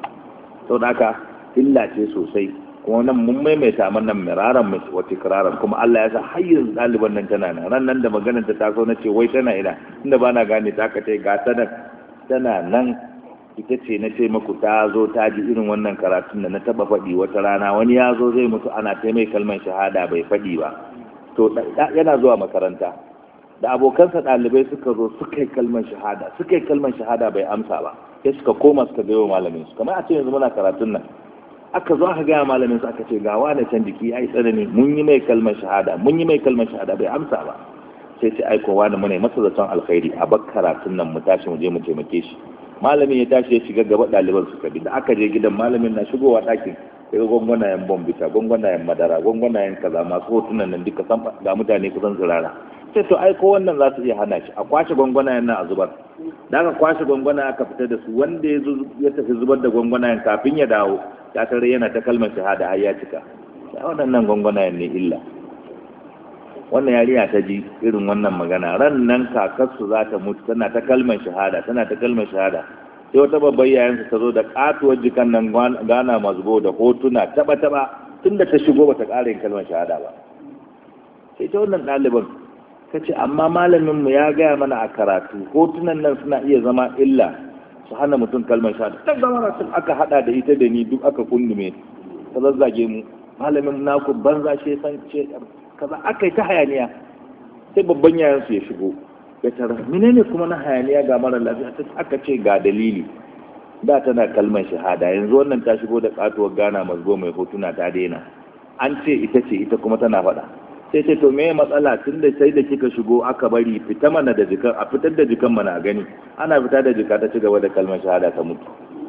to da haka illa ce sosai kuma nan mun maimaita mana miraran mu wata kiraran kuma Allah ya sa har yanzu ɗaliban nan tana nan ran nan da maganar ta taso na ce wai tana ina inda ba na gane ta ka ce ga ta nan tana nan ita ce na ce muku ta zo ta ji irin wannan karatun da na taba faɗi wata rana wani ya zo zai mutu ana taimai kalmar shahada bai faɗi ba to yana zuwa makaranta da abokansa ɗalibai suka zo suka yi kalmar shahada suka yi kalmar shahada bai amsa ba sai suka koma suka gaya wa malamin su kamar a ce yanzu muna karatun nan aka zo aka gaya malamin su aka ce ga wani can jiki ya yi tsanani mun yi mai kalmar shahada mun yi mai kalmar shahada bai amsa ba sai sai aiko wani muna masa zaton alkhairi a bar karatun nan mu tashi mu je mu taimake shi malamin ya tashi ya shiga gaba ɗaliban suka bi da aka je gidan malamin na shigowa ɗakin daga gwangwanayen bombita gwangwanayen madara gwangwanayen kaza masu hotunan nan duka san ga mutane kusan tsirara sai to ai ko wannan za su iya hana shi a kwashe gwangwanayen nan a zubar da aka kwashe gwangwana aka fita da su wanda ya ya tafi zubar da gwangwanayen kafin ya dawo ya tare yana ta kalmar shahada har ya cika sai waɗannan gwangwanayen ne illa wannan yarinya ta ji irin wannan magana ran nan kakarsu za ta mutu tana ta kalmar shahada tana ta kalmar shahada sai wata babbar yayansa ta zo da katuwar jikan nan gana mazgo da hotuna taba taba tunda ta shigo bata ƙara yin kalmar shahada ba sai ta wannan ɗaliban ta ce amma malamin mu ya gaya mana a karatu hotunan nan suna iya zama illa su hana mutum kalmar shahada ta zama sun aka hada da ita da ni duk aka kundume ta zazzage mu malamin naku banza shi san ce kaza aka yi ta hayaniya sai babban yayansu ya shigo ya tara menene kuma na hayaniya ga mara lafiya ta aka ce ga dalili da tana kalmar shahada yanzu wannan ta shigo da katuwar gana mazgo mai hotuna ta daina an ce ita ce ita kuma tana faɗa sai ce to me matsala tun da sai da kika shigo aka bari fita mana da jikan a fitar da jikan mana gani ana fita da jika ta ci gaba da kalmar shahada ta mutu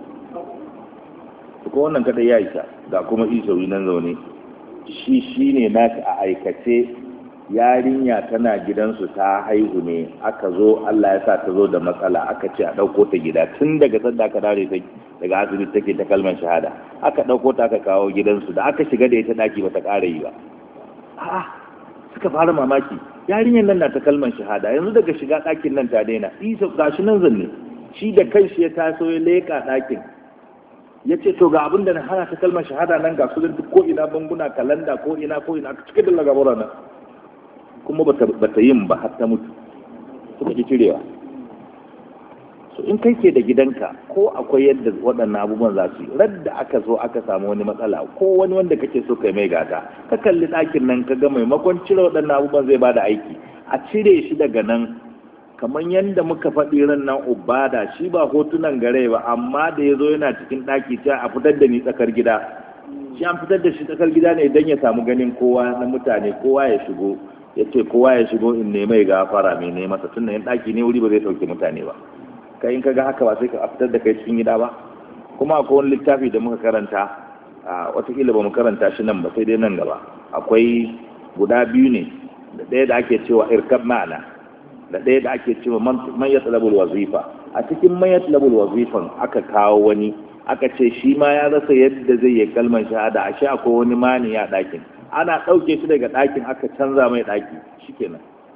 ko wannan kada ya isa ga kuma isawi nan zaune shi shine naka a aikace yarinya tana gidansu ta haihu ne aka zo Allah ya sa ta zo da matsala aka ce a ɗauko ta gida tun daga sanda aka dare ta daga asibiti take ta kalmar shahada aka ɗauko ta aka kawo gidansu da aka shiga da ita daki bata ƙara yi ba a'a suka fara mamaki yarinyar nan na ta kalmar shahada yanzu daga shiga ɗakin nan ta daina isa gashi nan zanne shi da kanshi ya taso ya leƙa ɗakin ya ce to ga abin da na hana ta kalmar shahada nan ga su duk ko ina banguna kalanda ko ina ko ina aka cike da lagabura nan kuma bata bata yin ba har ta mutu suka ki cirewa so in kai ke da gidanka ko akwai yadda waɗannan abubuwan za su yi radda aka zo aka samu wani matsala ko wani wanda kake so kai mai gata ka kalli ɗakin nan ka ga maimakon cire waɗannan abubuwan zai bada aiki a cire shi daga nan kamar yadda muka faɗi ran nan ubada shi ba hotunan gare ba amma da ya zo yana cikin ɗaki ta a fitar da ni tsakar gida shi an fitar da shi tsakar gida ne don ya samu ganin kowa na mutane kowa ya shigo ya ce kowa ya shigo in ne mai gafara mai ne masa tun da yin ɗaki ne wuri ba zai sauke mutane ba kai in ka ga haka ba sai ka fitar da kai cikin gida ba kuma akwai wani littafi da muka karanta a watakila ba mu karanta shi nan ba sai dai nan gaba akwai guda biyu ne da ɗaya da ake cewa irkab ma'ana da ɗaya da ake cewa man ya talabul wazifa a cikin man ya talabul wazifan aka kawo wani aka ce shi ma ya rasa yadda zai yi kalmar shahada a sha akwai wani mani ya ɗakin ana ɗauke shi daga ɗakin aka canza mai ɗaki shikenan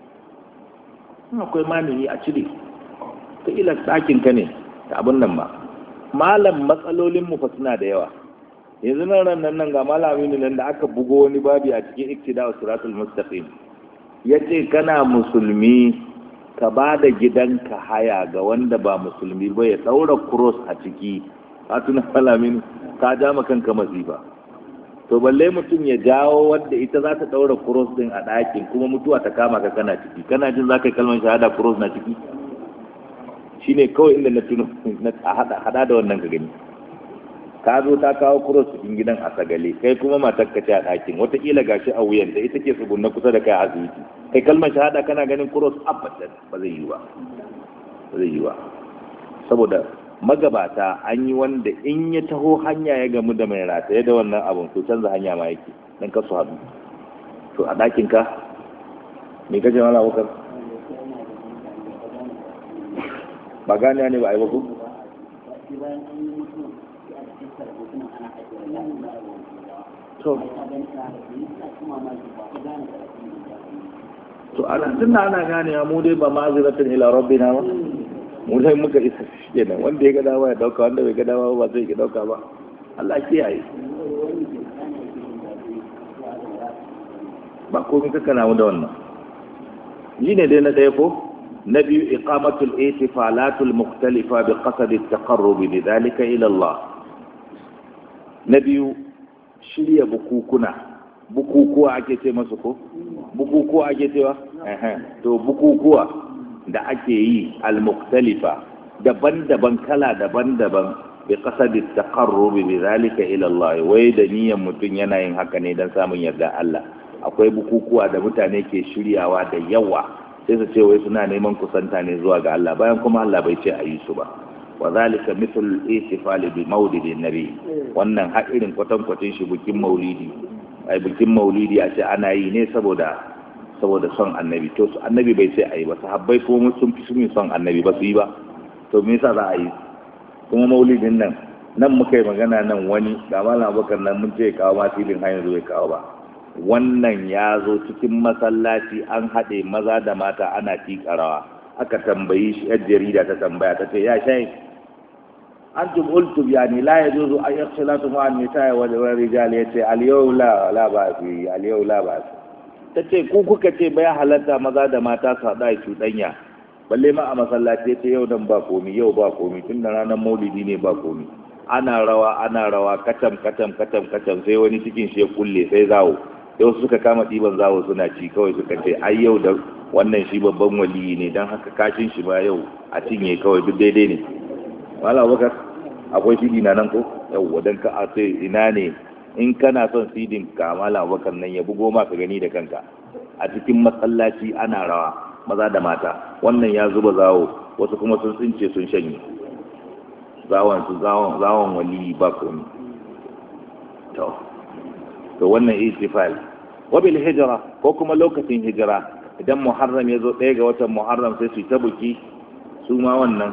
in akwai mani a cire ta ila ɗakin ka ne ta abin nan ba malam matsalolin mu fa suna da yawa yanzu nan ran nan ga malamin nan da aka bugo wani babi a cikin iktida siratul mustaqim yace kana musulmi ka ba da gidanka haya ga wanda ba musulmi ba ya daura cross a ciki ka tuna malamin ka ja kanka masifa to balle mutum ya jawo wadda ita za ta daura cross din a ɗakin kuma mutuwa ta kama ka kana ciki kana jin za ka yi kalmar shahada cross na ciki shine kawai inda na tuno na hada hada da wannan ka gani ka zo ta kawo cross cikin gidan a sagale kai kuma matar ka ce a ɗakin wataƙila gashi a wuyan da ita ke tsugunna kusa da kai a asibiti kai kalmar shahada kana ganin cross abadan ba zai yi ba ba zai yi ba saboda magabata an yi wanda in ya taho hanya ya gamu da mai rataye da wannan abun to canza hanya ma yake dan ka su haɗu to a ɗakin ka me kace mala wakar ba gane ne ba ai ba ku to to ana tunda ana gane mu dai ba ma'aziratin ila rabbina ba mu dai muka isa kenan wanda ya ga dawa ya dauka wanda bai ga dawa ba zai ya dauka ba Allah kiyaye ba komai kaka na mu da wannan yi ne dai na daya ko na biyu iqamatul ihtifalatul mukhtalifa bi qasd at-taqarrub bi dhalika ila Allah na biyu shirya bukukuna bukukuwa ake ce masu ko bukukuwa ake cewa to bukukuwa da ake yi al-mukhtalifa daban-daban kala daban-daban bi qasdi at-taqarrub bi zalika ila Allah wai da niyyar mutun yana yin haka ne dan samun yarda Allah akwai bukukuwa da mutane ke shiryawa da yawa sai su ce wai suna neman kusanta ne zuwa ga Allah bayan kuma Allah bai ce a yi su ba wa zalika mithl al-ihtifal bi mawlid an-nabi wannan har irin kwatankwacin shi bikin maulidi ai bikin maulidi a ce ana yi ne saboda saboda son annabi to su annabi bai sai ayi ba sahabbai ko sun fi sun son annabi ba su yi ba to me yasa za a yi kuma maulidin nan nan muka yi magana nan wani ga malam Abubakar nan mun ce kawo ma filin har yanzu bai kawo ba wannan ya zo cikin masallaci an haɗe maza da mata ana tikarawa aka tambayi shi yar jarida ta tambaya ta ce ya shai antum ultum yani la yajuzu an yakhsilatu ma'a an-nisa'i wa ar-rijal yace al-yawm la la ba fi al-yawm la ba tace ku kuka ce bai halatta maza da mata su hada cuɗanya balle ma a masallaci yace yau dan ba komi yau ba komi tunda ranar maulidi ne ba komi ana rawa ana rawa katam katam katam katam sai wani cikin shi ya kulle sai zawo yau suka kama ɗiban zawo suna ci kawai suka ce ai yau da wannan shi babban waliyi ne don haka kashin shi ba yau a cinye kawai duk daidai ne wala bakar akwai sidi na nan ko yau wadan ka a ce ina ne in kana son sidin ka mala bakar nan ya bugo ma ka gani da kanka a cikin masallaci ana rawa maza da mata wannan ya zuba zawo wasu kuma sun tsince sun shanye zawon su zawon zawon waliyi ba komai to to wannan istifal wabil hijra ko kuma lokacin hijira idan muharram ya zo ɗaya ga watan muharram sai su ta buki su ma wannan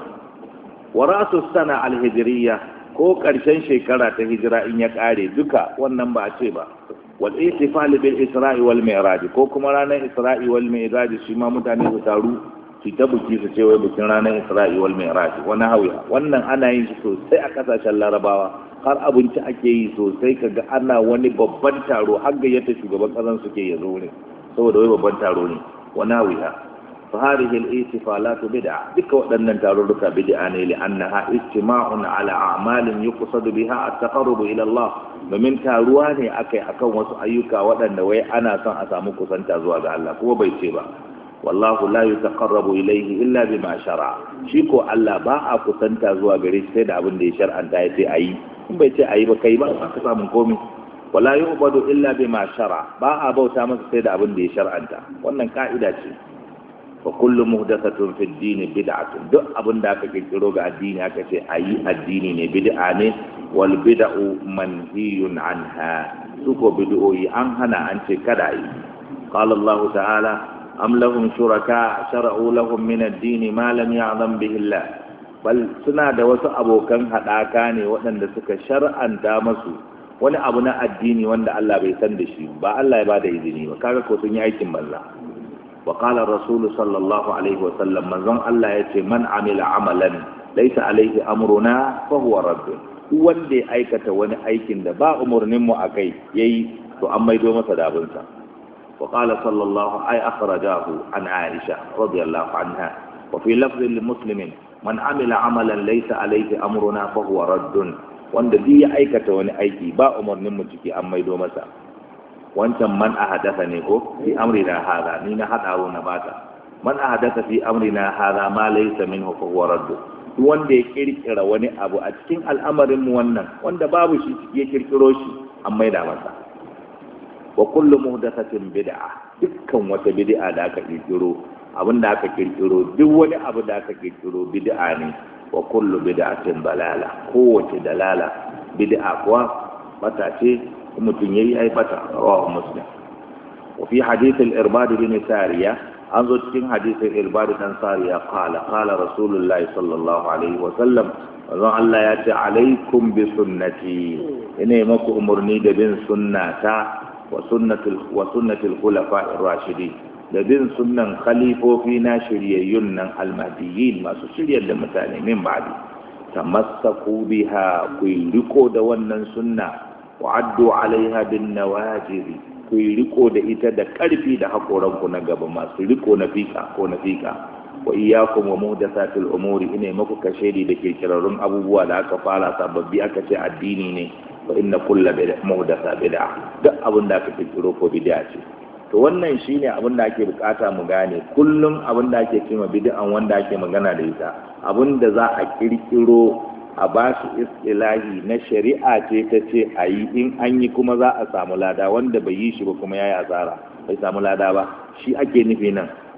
wa rasu sana alhijriya ko ƙarshen shekara ta hijira in ya ƙare duka wannan ba a ce ba wal istifal bil isra'i wal mi'raj ko kuma ranar isra'i wal mi'raj shi ma mutane su taru su ta buki su ce wai bikin ranar isra'i wal mi'raj wani hawiya wannan ana yin shi sosai a kasashen larabawa har abinci ake yi sosai kaga ana wani babban taro har gayyata shugaban kasan suke ya zo ne saboda wai babban taro ne wani hawiya fa hadhihi al-ihtifalatu bid'a duka waɗannan tarurruka bid'a ne li annaha istima'un ala a'malin yuqsadu biha at-taqarrub ila Allah domin taruwa ne akai akan wasu ayyuka waɗanda wai ana son a samu kusanta zuwa ga Allah kuma bai ce ba wallahu la yutaqarrabu ilayhi illa bima shar'a shi ko Allah ba a kusanta zuwa gare shi sai da abin da ya shar'anta ya ce ayi in bai ce ayi ba kai ba ka samu komai wala yu'badu illa bima shar'a ba a bauta masa sai da abin da ya shar'anta wannan ka'ida ce wa kullu muhdathatin fi ad-din bid'atun duk abin da aka kirkiro ga addini aka ce ayi addini ne bid'a ne wal bid'u manhiyun anha su ko bid'o'i an hana an ce kada yi qala Allah ta'ala am lahum shuraka shara'u lahum min ad-din ma lam ya'zam bihi Allah bal suna da wasu abokan hadaka ne waɗanda suka shar'anta masu wani abu na addini wanda Allah bai san da shi ba Allah ya bada izini ba kaga ko sun yi aikin banza wa qala ar-rasul sallallahu alaihi wa sallam manzon Allah yace man amila amalan laysa alaihi amruna fa huwa radd wanda ya aikata wani aikin da ba umurnin mu akai yayi to an maido masa da abinsa وقال صلى الله أي أخرجاه عن عائشة رضي الله عنها وفي لفظ لمسلم من عمل عملا ليس عليه أمرنا فهو رد wanda duk ya aikata wani aiki ba umarnin mu ciki an maido masa wancan man ahadatha ne ko fi amrina hada ni na hadawo na bata man ahadatha fi amrina hada ma laysa minhu fa huwa radd duk wanda ya kirkira wani abu a cikin al'amarin mu wannan wanda babu shi ya kirkiro shi an maida masa wa kullu muhdathatin bid'a dukkan wata bid'a da aka kirkiro abinda aka kirkiro duk wani abu da aka kirkiro bid'a ne wa kullu bid'atin dalala kowace dalala bid'a kuwa bata ce mutum yayi ai bata rawahu muslim wa fi hadith al-irbad bin sariya an zo cikin hadithin irbad dan sariya qala qala rasulullahi sallallahu alaihi wa sallam azan Allah ya ce alaikum bi sunnati ina maku umurni da bin sunnata wa sunnatul wa sunnatul khulafa'ir rashidin da bin sunnan khalifofi na shiryayyun nan almadiyyin masu shiryar da mutane min ba'di tamassaku biha ku riko da wannan sunna wa addu alaiha bin nawajib ku riko da ita da karfi da hakoran ku na gaba masu riko na fika ko na fika wa iyyakum wa muhdathatil umuri ine maku kashedi da ke kirarrun abubuwa da aka fara sababbi aka ce addini ne fa inna kullu bid'ah muhdatha bid'ah duk abin da aka kirkiro ko bid'a ce to wannan shine abin da ake bukata mu gane kullum abin da ake cewa bid'an wanda ake magana da ita abin da za a kirkiro a bashi istilahi na shari'a ce ta ce a yi in an yi kuma za a samu lada wanda bai yi shi ba kuma yayi asara bai samu lada ba shi ake nufi nan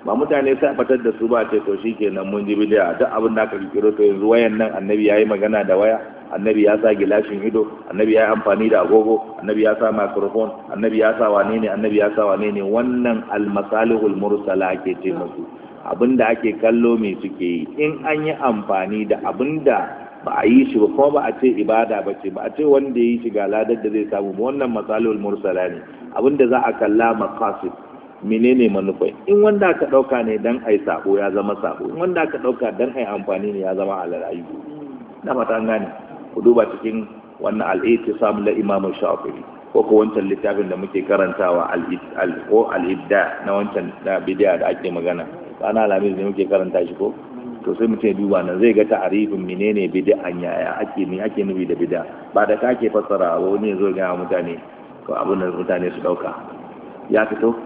ba mutane sai fatar da su ba ce to shikenan mun ji bid'a duk abin da aka kiro to yanzu wayan nan annabi yayi magana da waya, annabi ya sa gilashin ido, annabi ya yi amfani da agogo, annabi ya sa microphone, annabi ya sa wane ne, annabi ya sa wane ne. Wannan almasalihul mursala ake ce musu, abinda ake kallo me suke yi. In an yi amfani da abinda ba a yi shi ba kuma ba a ce ibada ba ce, ba a ce wanda ya yi shi ga ladar da zai samu ba, wannan masalihul mursala ne. Abinda za a kalla maqasid, menene manufai. In wanda aka dauka ne dan ai sabo ya zama sabo, in wanda aka dauka dan ai amfani ne ya zama alarayi. Na fata an gane. Ku duba cikin wannan al-i'tisam la Imam Shafi'i ko ko wancan littafin da muke karantawa al-ko al-ibda na wancan da bid'a da ake magana. Sana alamin da muke karanta shi ko to sai mutum ya duba nan zai ga ta'arifin menene bid'an yaya ake ni ake nufi da bid'a, ba da kake fassara ba wani yazo ga mutane ko abin da mutane su dauka ya fito.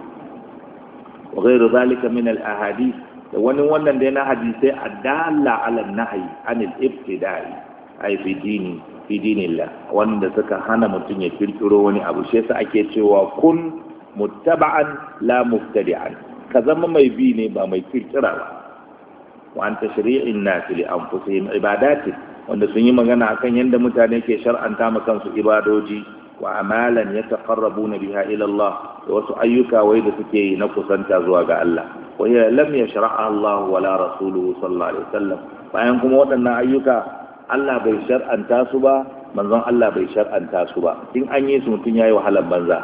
Wa ghayru zalika min al-ahadith, da wani wannan da na hadisi adalla ala an-nahy anil ibtida'i ai fi dini fi dinillah, wanda suka hana mutum ya kirkiro wani abu. Shi yasa ake cewa kun muttaba'an la mubtadi'an, ka zama mai bi ne ba mai kirkira ba. Wa an tashri'in nas li anfusihim ibadati, wanda sun yi magana akan yanda mutane ke shar'anta ma kansu ibadoji, wa amalan yataqarrabuna biha ila Allah, da wasu ayyuka wai da suke yi na kusanta zuwa ga Allah. Wa hiya lam yashra'a Allah wala rasuluhu sallallahu alaihi wasallam, bayan kuma waɗannan ayyuka Allah bai shar'anta su ba, manzon Allah bai shar'anta su ba. In an yi su mutum yayi wahalar banza.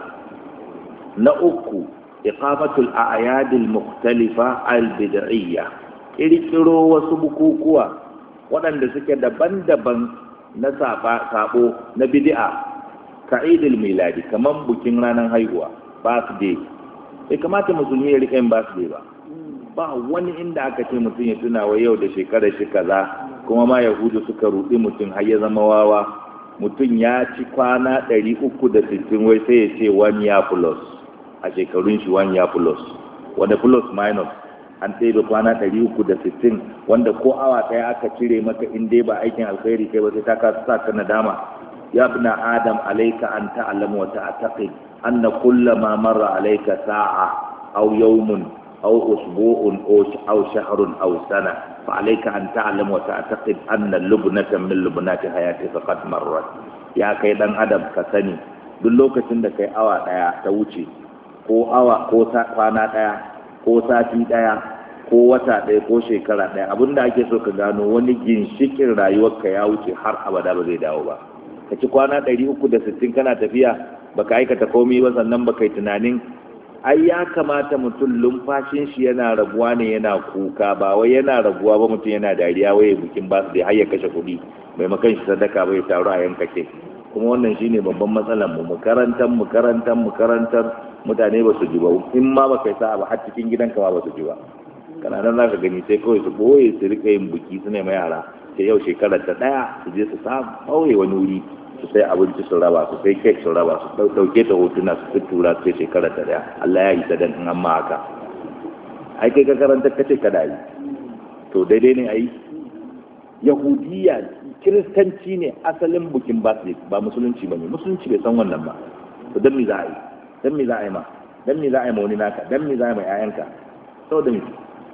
Na uku, iqamatul a'yadil mukhtalifa al-bid'iyya, kirkiro wasu bukukuwa waɗanda suke daban-daban na saba sabo na bid'a, ka Eidul Miladi, kaman bukin ranar haihuwa, birthday. Bai kamata musulmi ya rika yin birthday ba. Ba wani inda aka ce mutum ya tuna wa yau da shekarar shi kaza, kuma ma yahudu suka rudi mutum har ya zama wawa. Mutum ya ci kwana ɗari uku da sittin wai sai ya ce one year plus a shekarun shi, one year plus wanda plus minus an ɗaya kwana ɗari uku da sittin, wanda ko awa ɗaya aka cire maka in dai ba aikin alkhairi kai ba sai ta ka sa ka nadama. Ya ibn adam alayka an ta'lamu wa ta'taqid anna kullama marra alayka sa'a aw yawmun أو أسبوع أو شهر أو سنة فعليك أن تعلم وتعتقد أن اللبنة من لبنات حياتك قد مرت. يا كيدان أدم كسني duk lokacin da kai awa daya ta wuce ko awa ko kwana daya ko sati daya ko wata daya ko shekara daya, abinda ake so ka gano wani ginshikin rayuwarka ya wuce har abada ba zai dawo ba. Ka ci kwana ɗari uku da sittin kana tafiya baka aikata komai ba, sannan baka yi tunanin ai ya kamata mutum lumfashin shi yana raguwa ne yana kuka, ba wai yana raguwa ba mutum yana dariya waye bikin ba su da har ya kashe kuɗi maimakon shi sadaka bai taru a yanka ke. Kuma wannan shine babban matsalar mu, makarantar makarantar makarantar mutane ba su ji ba, in ma ba kai sa ba har cikin gidanka ma ba su ji ba. Kana nan zaka gani sai kawai su boye su rika yin biki su ne ma yara, sai yau shekarar ta daya su je su samu kauye wani wuri su sai abinci su raba, su sai kek su raba, su dauke ta hotuna su tura su sai shekarar ta daya. Allah ya yi ta dan in amma haka ai kai ka karanta kace kada yi to daidai ne ai. Yahudiya kiristanci ne asalin bukin birthday, ba musulunci bane. Musulunci bai san wannan ba. To dan me za a yi dan me za a yi ma dan me za a yi ma wani naka, dan me za a yi ma yayanka, saboda me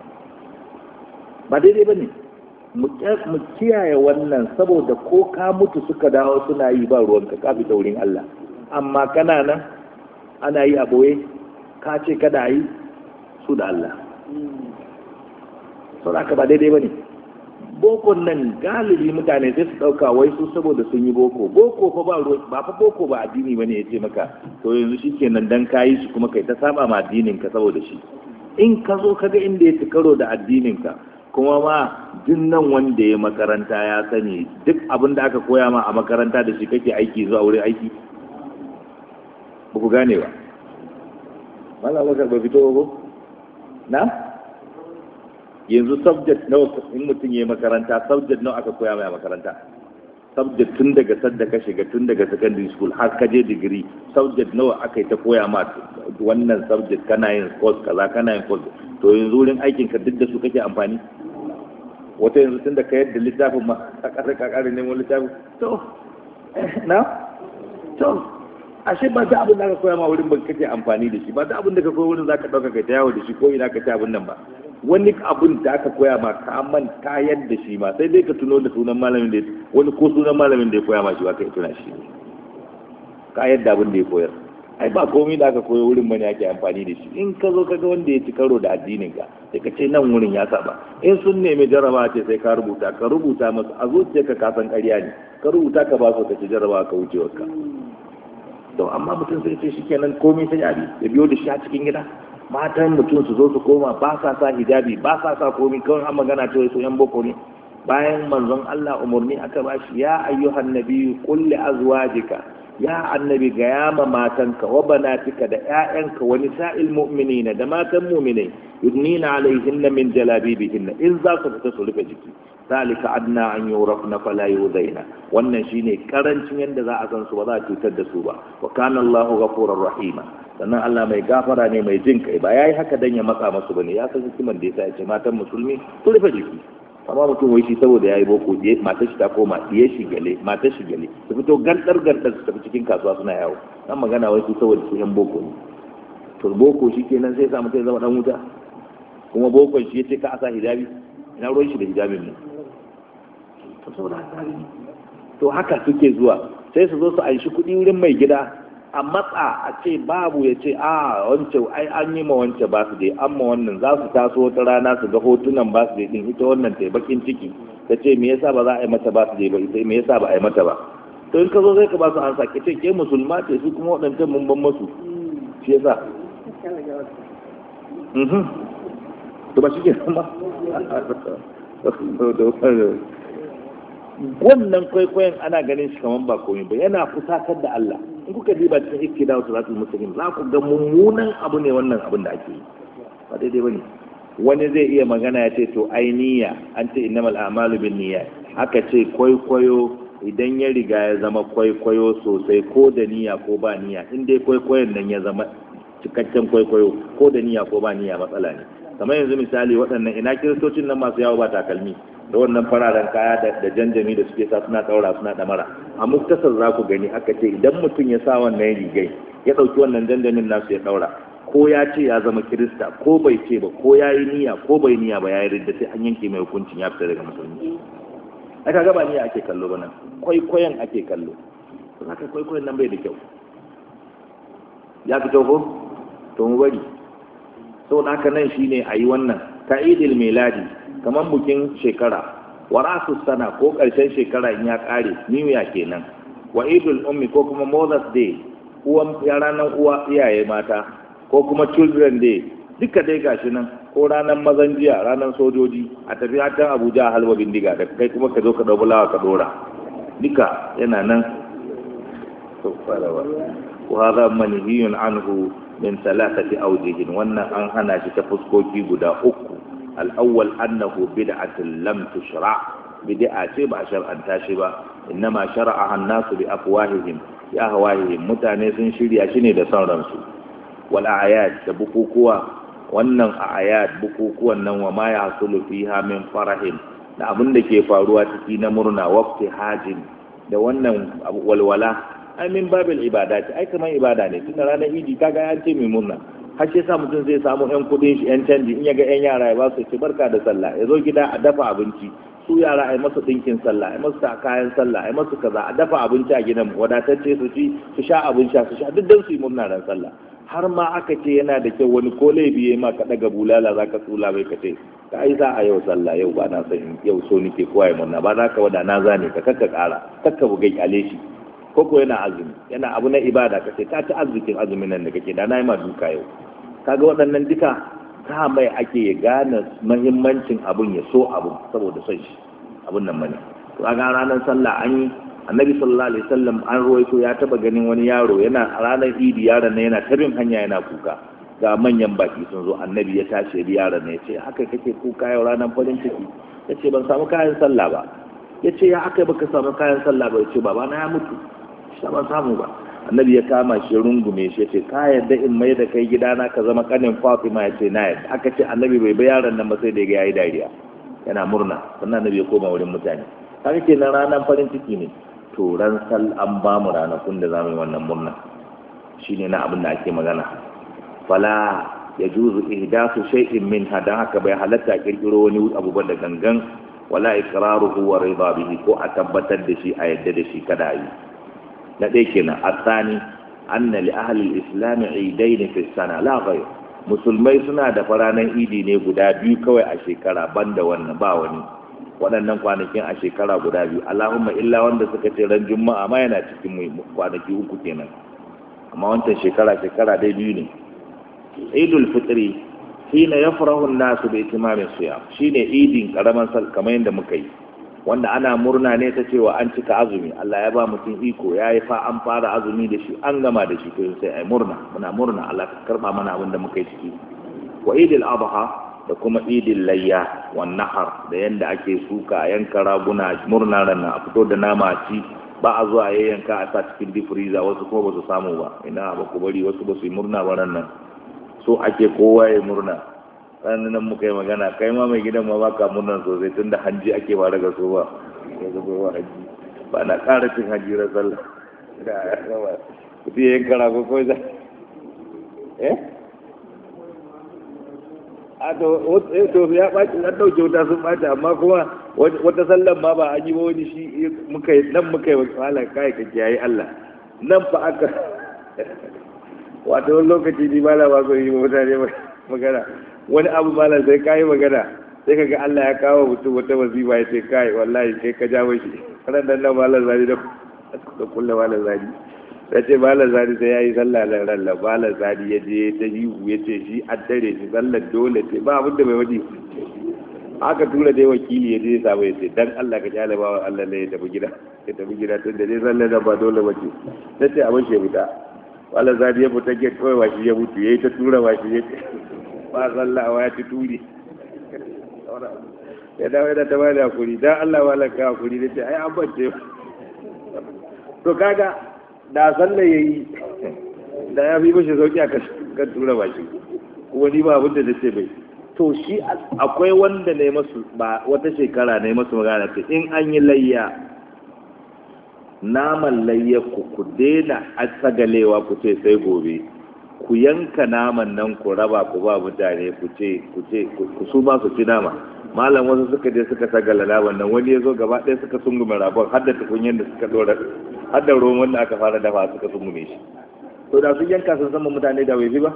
ba daidai bane. Mu kiyaye wannan, saboda ko ka mutu suka dawo suna yi ba ruwanka, ka fita wurin Allah. Amma kana nan ana yi a boye ka ce kada yi su da Allah, sau da ba daidai ba ne. Bokon nan galibi mutane sai su ɗauka wai su saboda sun yi boko boko fa ba ruwa, ba fa boko ba addini ba ne ya ce maka to yanzu shi kenan dan ka yi shi kuma kai ta saba ma addininka saboda shi. In ka zo kaga inda ya ci karo da addininka, kuma ma duk nan wanda ya makaranta ya sani duk abin da aka koya ma a makaranta da shi kake aiki zuwa wurin aiki, ba ku gane ba. Mala bakar ba fito ko na yanzu subject nawa in mutum ya makaranta, subject nawa aka koya mai a makaranta? Subject tun daga sadda ka shiga tun daga secondary school har ka je degree, subject nawa aka yi ta koya ma wannan subject, kana yin course kaza kana yin course. To yanzu wurin aikin ka duk da su kake amfani. Wata yanzu tun da ka yadda littafin ma a ƙasar ƙaƙarin neman littafin to na to ashe ba ta abin da aka koya ma wurin ba kake amfani da shi, ba ta abin da ka koya wurin zaka dauka ka ta yawo da shi ko ina ka ta abin nan ba. Wani abin da aka koya ma ka man ka yadda shi ma sai dai ka tuno da sunan malamin da wani ko sunan malamin da ya koya ma shi ba ka tuna shi ka yadda abin da ya koyar. Ai ba komai da aka koya wurin bane ake amfani da shi. In ka zo kaga wanda ya ci karo da addinin ka sai ka ce nan wurin ya saba. In sun nemi jarraba ce sai ka rubuta ka rubuta masu a zuciyarka ka san ƙarya ne ka rubuta ka ba su ka ci jarraba ka wuce ka. To amma mutum sai ce shikenan komai sai ya bi ya biyo da shi a cikin gida. Matan mutum su zo su koma ba sa sa hijabi ba sa sa komai kawai an magana ta su yan boko ne. Bayan manzon Allah umarni aka ba shi ya ayyuhan nabiyyu qul li azwajika, ya annabi ga yama matanka wa banatika da ƴaƴanka wa nisa'il mu'minina da matan mu'minai yudnina alaihinna min jalabibihinna in za su fita su rufe jiki. Zalika adna an yurafna fala yudaina, wannan shine karancin yanda za a san su ba za a cutar da su ba. Wa kana Allahu ghafurur rahima, sannan Allah mai gafara ne mai jin kai, ba yayi haka dan ya matsa masu bane, ya san hikiman da yasa ya ce matan musulmi su rufe jiki. Amma mutum wai shi saboda yayi boko je matar shi ta koma diye shi gale matar shi gale su fito gardar gardar su tafi cikin kasuwa suna yawo, dan magana wai su saboda su yan boko ne. To boko shikenan sai sa mutum zama dan wuta, kuma bokon shi yace ka asa hijabi, ina ruwan shi da hijabin mu. To saboda haka to haka suke zuwa sai su zo su aishi kuɗi wurin mai gida a matsa a ce babu, ya ce a wance ai an yi ma wance ba su dai amma wannan za su taso wata rana su ga hotunan ba su dai din ita wannan ta bakin ciki ta ce me yasa ba za a yi mata ba su dai ba ita me yasa ba a yi mata ba. To in ka zo zai ka ba su ansa ke ce ke musulma ce su kuma waɗancan mun ban masu shi yasa mhm to ba shi ke ba wannan kwaikwayon ana ganin shi kamar ba komai ba, yana fusatar da Allah. In kuka diba cikin iktidau salatul mustaqim za ku ga mummunan abu ne wannan abin da ake yi, ba daidai bane. Wani zai iya magana ya ce to ai niyya an ce innamal a'malu bin niyyat, aka ce kwaikwayo idan ya riga ya zama kwaikwayo sosai ko da niyya ko ba niyya, in dai kwaikwayon nan ya zama cikakken kwaikwayo ko da niyya ko ba niyya matsala ne. Kamar yanzu misali waɗannan ina kiristocin nan masu yawo ba takalmi da wannan fararen kaya da janjami da suke sa suna ɗaura suna ɗamara, a muktasar za ku gani aka ce idan mutum ya sa wannan rigai ya ɗauki wannan janjamin nasu ya ɗaura, ko ya ce ya zama kirista ko bai ce ba, ko ya yi niyya ko bai niyya ba ya yi ridda sai an yanke mai hukuncin ya fita daga musulunci. Aka gaba niyya ake kallo ba nan, kwaikwayon ake kallo. To haka kwaikwayon nan bai da kyau. Ya fi kyau ko? To mu bari. Sau da haka nan shine a yi wannan ka'idil miladi kamar bukin shekara, wa rasu sana ko ƙarshen shekara in ya ƙare new year kenan, wa idul ummi ko kuma mother's day uwan ya ranar uwa iyaye mata, ko kuma children day duka dai gashi nan, ko ranar mazan jiya ranar sojoji a tafi hatan Abuja a halwa bindiga da kai kuma ka zo ka ɗau bulawa ka ɗora duka yana nan. to farawa wa hadha manhiyun anhu min thalathati awjihin, wannan an hana shi ta fuskoki guda uku. al-awwal annahu bid'atun lam tushra', bid'a ce ba shar'anta shi ba, innama shar'aha an-nasu bi afwahihim ya hawahihim, mutane sun shirya shi ne da son ransu. wal a'yad da bukukuwa, wannan a'yad bukukuwan nan wa ma yahsulu fiha min farahin, da abin da ke faruwa ciki na murna, waqti hajin da wannan walwala, ai min babil ibadati, ai kamar ibada ne. tunda ranar idi kaga an ce mai murna, har sai sa mutum zai samu yan kudin shi yan canji, in ya ga yan yara ya ba su ce barka da sallah, ya zo gida a dafa abinci, su yara ai masu dinkin sallah, ai masu kayan sallah, ai masu kaza, a dafa abinci a gidan wadatacce su ci su sha abin sha su sha duk dan su yi murna ran sallah. har ma aka ce yana da kyau wani ko laifi ya ma ka daga bulala zaka tsula bai ka ce ka yi za a yau sallah yau ba na san yau so nike kowa ya murna ba za ka wada na zane ka kakka kara kakka bugai kyale shi ko ko yana azumi yana abu na ibada ka ce ka ci arzikin azumin nan da kake da na yi ma duka yau. Kaga waɗannan duka ta mai ake ya gane mahimmancin abun ya so abu saboda son shi abun nan mane. To a ranar sallah an yi annabi sallallahu alaihi wasallam an ruwaito ya taba ganin wani yaro yana a ranar idi, yaron nan yana tabin hanya yana kuka, ga manyan baki sun zo, annabi ya tashi da yaron nan ya ce haka kake kuka yau ranar farin ciki? Ya ce ban samu kayan sallah ba. Ya ce ya aka baka samu kayan sallah ba? Ya ce baba na ya mutu, shi ban samu ba. Annabi ya kama shi rungume shi ya ce ka yadda in mai da kai gidana ka zama kanin Fatima? Ya ce na yadda. Aka ce annabi bai bai yaron nan ba sai da ya yi dariya yana murna, sannan annabi ya koma wurin mutane. Kaga kenan ranar farin ciki ne. To ran sal an ba mu ranakun da zamu yi wannan murna. shine na abin da ake magana. Fala yajuzu ihdathu shay'in minha, dan haka bai halatta kirkiro wani abu ba da gangan, wala iqraruhu wa ridha bihi, ko a tabbatar da shi a yadda da shi kada yi. Na dai kenan. Asani anna li ahli al-islam eidain fi sana la ghayr, musulmai suna da faranan idi ne guda biyu kawai a shekara, banda wannan ba wani waɗannan kwanakin a shekara guda biyu, Allahumma illa wanda suka ce ran juma'a ma yana cikin kwanaki uku kenan, amma wancan shekara shekara dai biyu ne. Idul fitri hina yafrahu an-nasu bi itimami siyam, shine idin karaman sal kamar yadda muka yi, wanda ana murna ne ta cewa an cika azumi, Allah ya ba mutum iko yayi fa an fara azumi da shi an gama da shi, to sai ai murna, muna murna Allah ka karba mana abin da muka yi ciki. Wa idil adha, da kuma idil layya wan nahar, da yanda ake suka yanka raguna murna ranar a fito da nama ci, ba a zuwa yayyanka a sa cikin deep freezer, wasu kuma ba su samu ba, ina ba ku bari wasu ba su yi murna ba nan, so ake kowa ya murna. Ranar nan muka yi magana, kai ma mai gidan ma baka murnan sosai tunda hanji ake ba daga so ba, ya zuba wa hanji ba na ƙara cin hanji na sallah da ya gaba kuɗi ya yanka rago kawai za eh a to ya ɓaci an ɗauke wuta sun ɓaci, amma kuma wata sallan ma ba an yi ba wani shi muka yi nan muka yi wahala kai ka kiyaye Allah nan fa aka wato wani lokaci ni ba la ba so yi mutane magana wani abu malam sai kayi magana sai kaga Allah ya kawo mutum wata wazifa ya ce kai wallahi kai ka jawo shi ran nan nan malam zani da da kullu malam zani sai ce malam zani sai yayi sallah ran ran la malam zani ya je ta yiwu ya ce shi an dare shi sallar dole ce ba abin da bai wadi aka tura dai wakili ya je ya samu ya ce dan Allah ka kyale bawa Allah ne ya tafi gida ya tafi gida tun da dai sallar da ba dole ba ce sai abin shi fita malam zani ya fita get kawai washi ya mutu yayi ta tura washi ya ce ba sallawa ya ci turi ya dawo yana ta bada hakuri don Allah wa laka hakuri da ce ai an bance to kaga da sallah ya yi da ya fi mashi sauki a kan tura baki wani ba abin da ce bai to shi akwai wanda ne masu ba wata shekara ne masu magana ce in an yi layya naman layya ku ku daina asagalewa ku ce sai gobe, ku yanka naman nan ku raba ku ba mutane ku ce ku ce ku su ba su ci nama. Malam wasu suka je suka sagala naman nan, wani ya zo gaba ɗaya suka sungume rabon har da tukunyen da suka dora har da roman da aka fara dafa suka sungume shi. To da sun yanka sun sama mutane da bai ba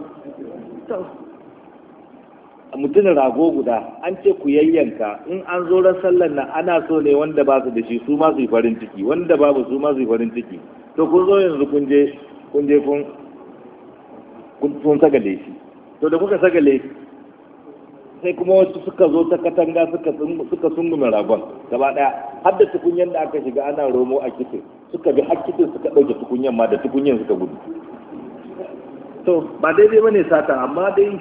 mutum rago guda an ce ku yayyanka, in an zo ran sallar nan ana so ne wanda ba su da shi su ma su yi farin ciki, wanda babu su ma su yi farin ciki. To kun zo yanzu kun je kun je kun kun sagale shi, to da kuka sagale sai kuma wasu suka zo ta katanga suka suka sungume ragon gaba daya har da tukunyen da aka shiga ana romo a kitchen suka bi har kitchen suka dauke tukunyen ma da tukunyen suka gudu. To ba daidai bane sata, amma dai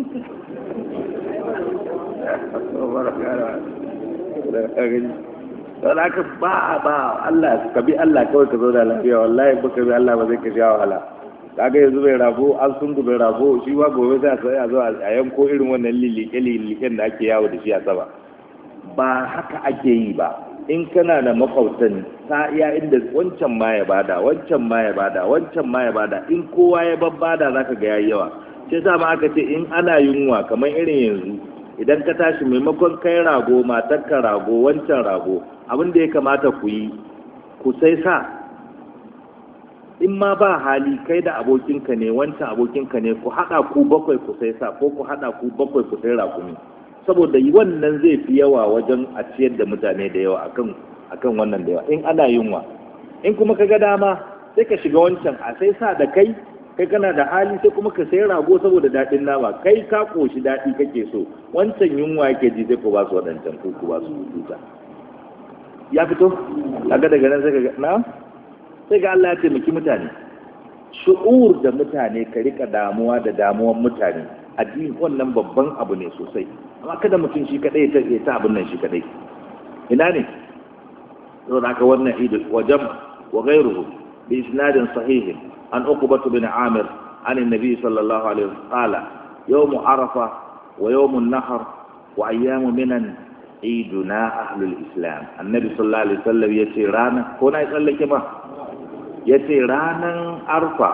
don haka ba ba Allah ka bi Allah kawai ka zo da lafiya, wallahi baka bi Allah ba zai ka sha wahala. Kaga yanzu bai rago an sun bai rago shi ba gobe za a zo a yanko irin wannan lilike liliken da ake yawo da shi a sama. Ba haka ake yi ba. In kana da makwautan ta iya inda wancan ma ya bada wancan ma ya bada wancan ma ya bada, in kowa ya babbada zaka ga yayi yawa. Sai sa ma aka ce in ana yunwa kamar irin yanzu idan ka tashi maimakon kai rago matarka rago wancan rago, abin da ya kamata ku yi ku sai sa, in ma ba hali kai da abokinka ne wancan abokinka ne ku haɗa ku bakwai ku sai sa, ko ku haɗa ku bakwai ku sai rakumi, saboda wannan zai fi yawa wajen a ciyar da mutane da yawa akan akan wannan da yawa in ana yunwa. In kuma ka ga dama sai ka shiga wancan a sai sa da kai kai kana da hali sai kuma ka sai rago saboda daɗin nama, kai ka koshi daɗi kake so, wancan yunwa yake ji sai ku ba su waɗancan ko ku ba su tuta. Ya fito kaga daga nan sai ka ga na sai ga Allah ya taimaki mutane, shu'ur da mutane ka rika damuwa da damuwan mutane, addini wannan babban abu ne sosai. Amma kada mutum shi kadai ya ta abin nan shi kadai, ina ne don haka wannan idul wajam wa ghayruhu bi isnadin sahih an uqbah bin amir an annabi sallallahu alaihi wasallam qala yawm arafa wa yawm an-nahr wa ayyam minan iduna ahlul islam. Annabi sallallahu alaihi wasallam yace rana ko na tsallake ma ya ce ranar arfa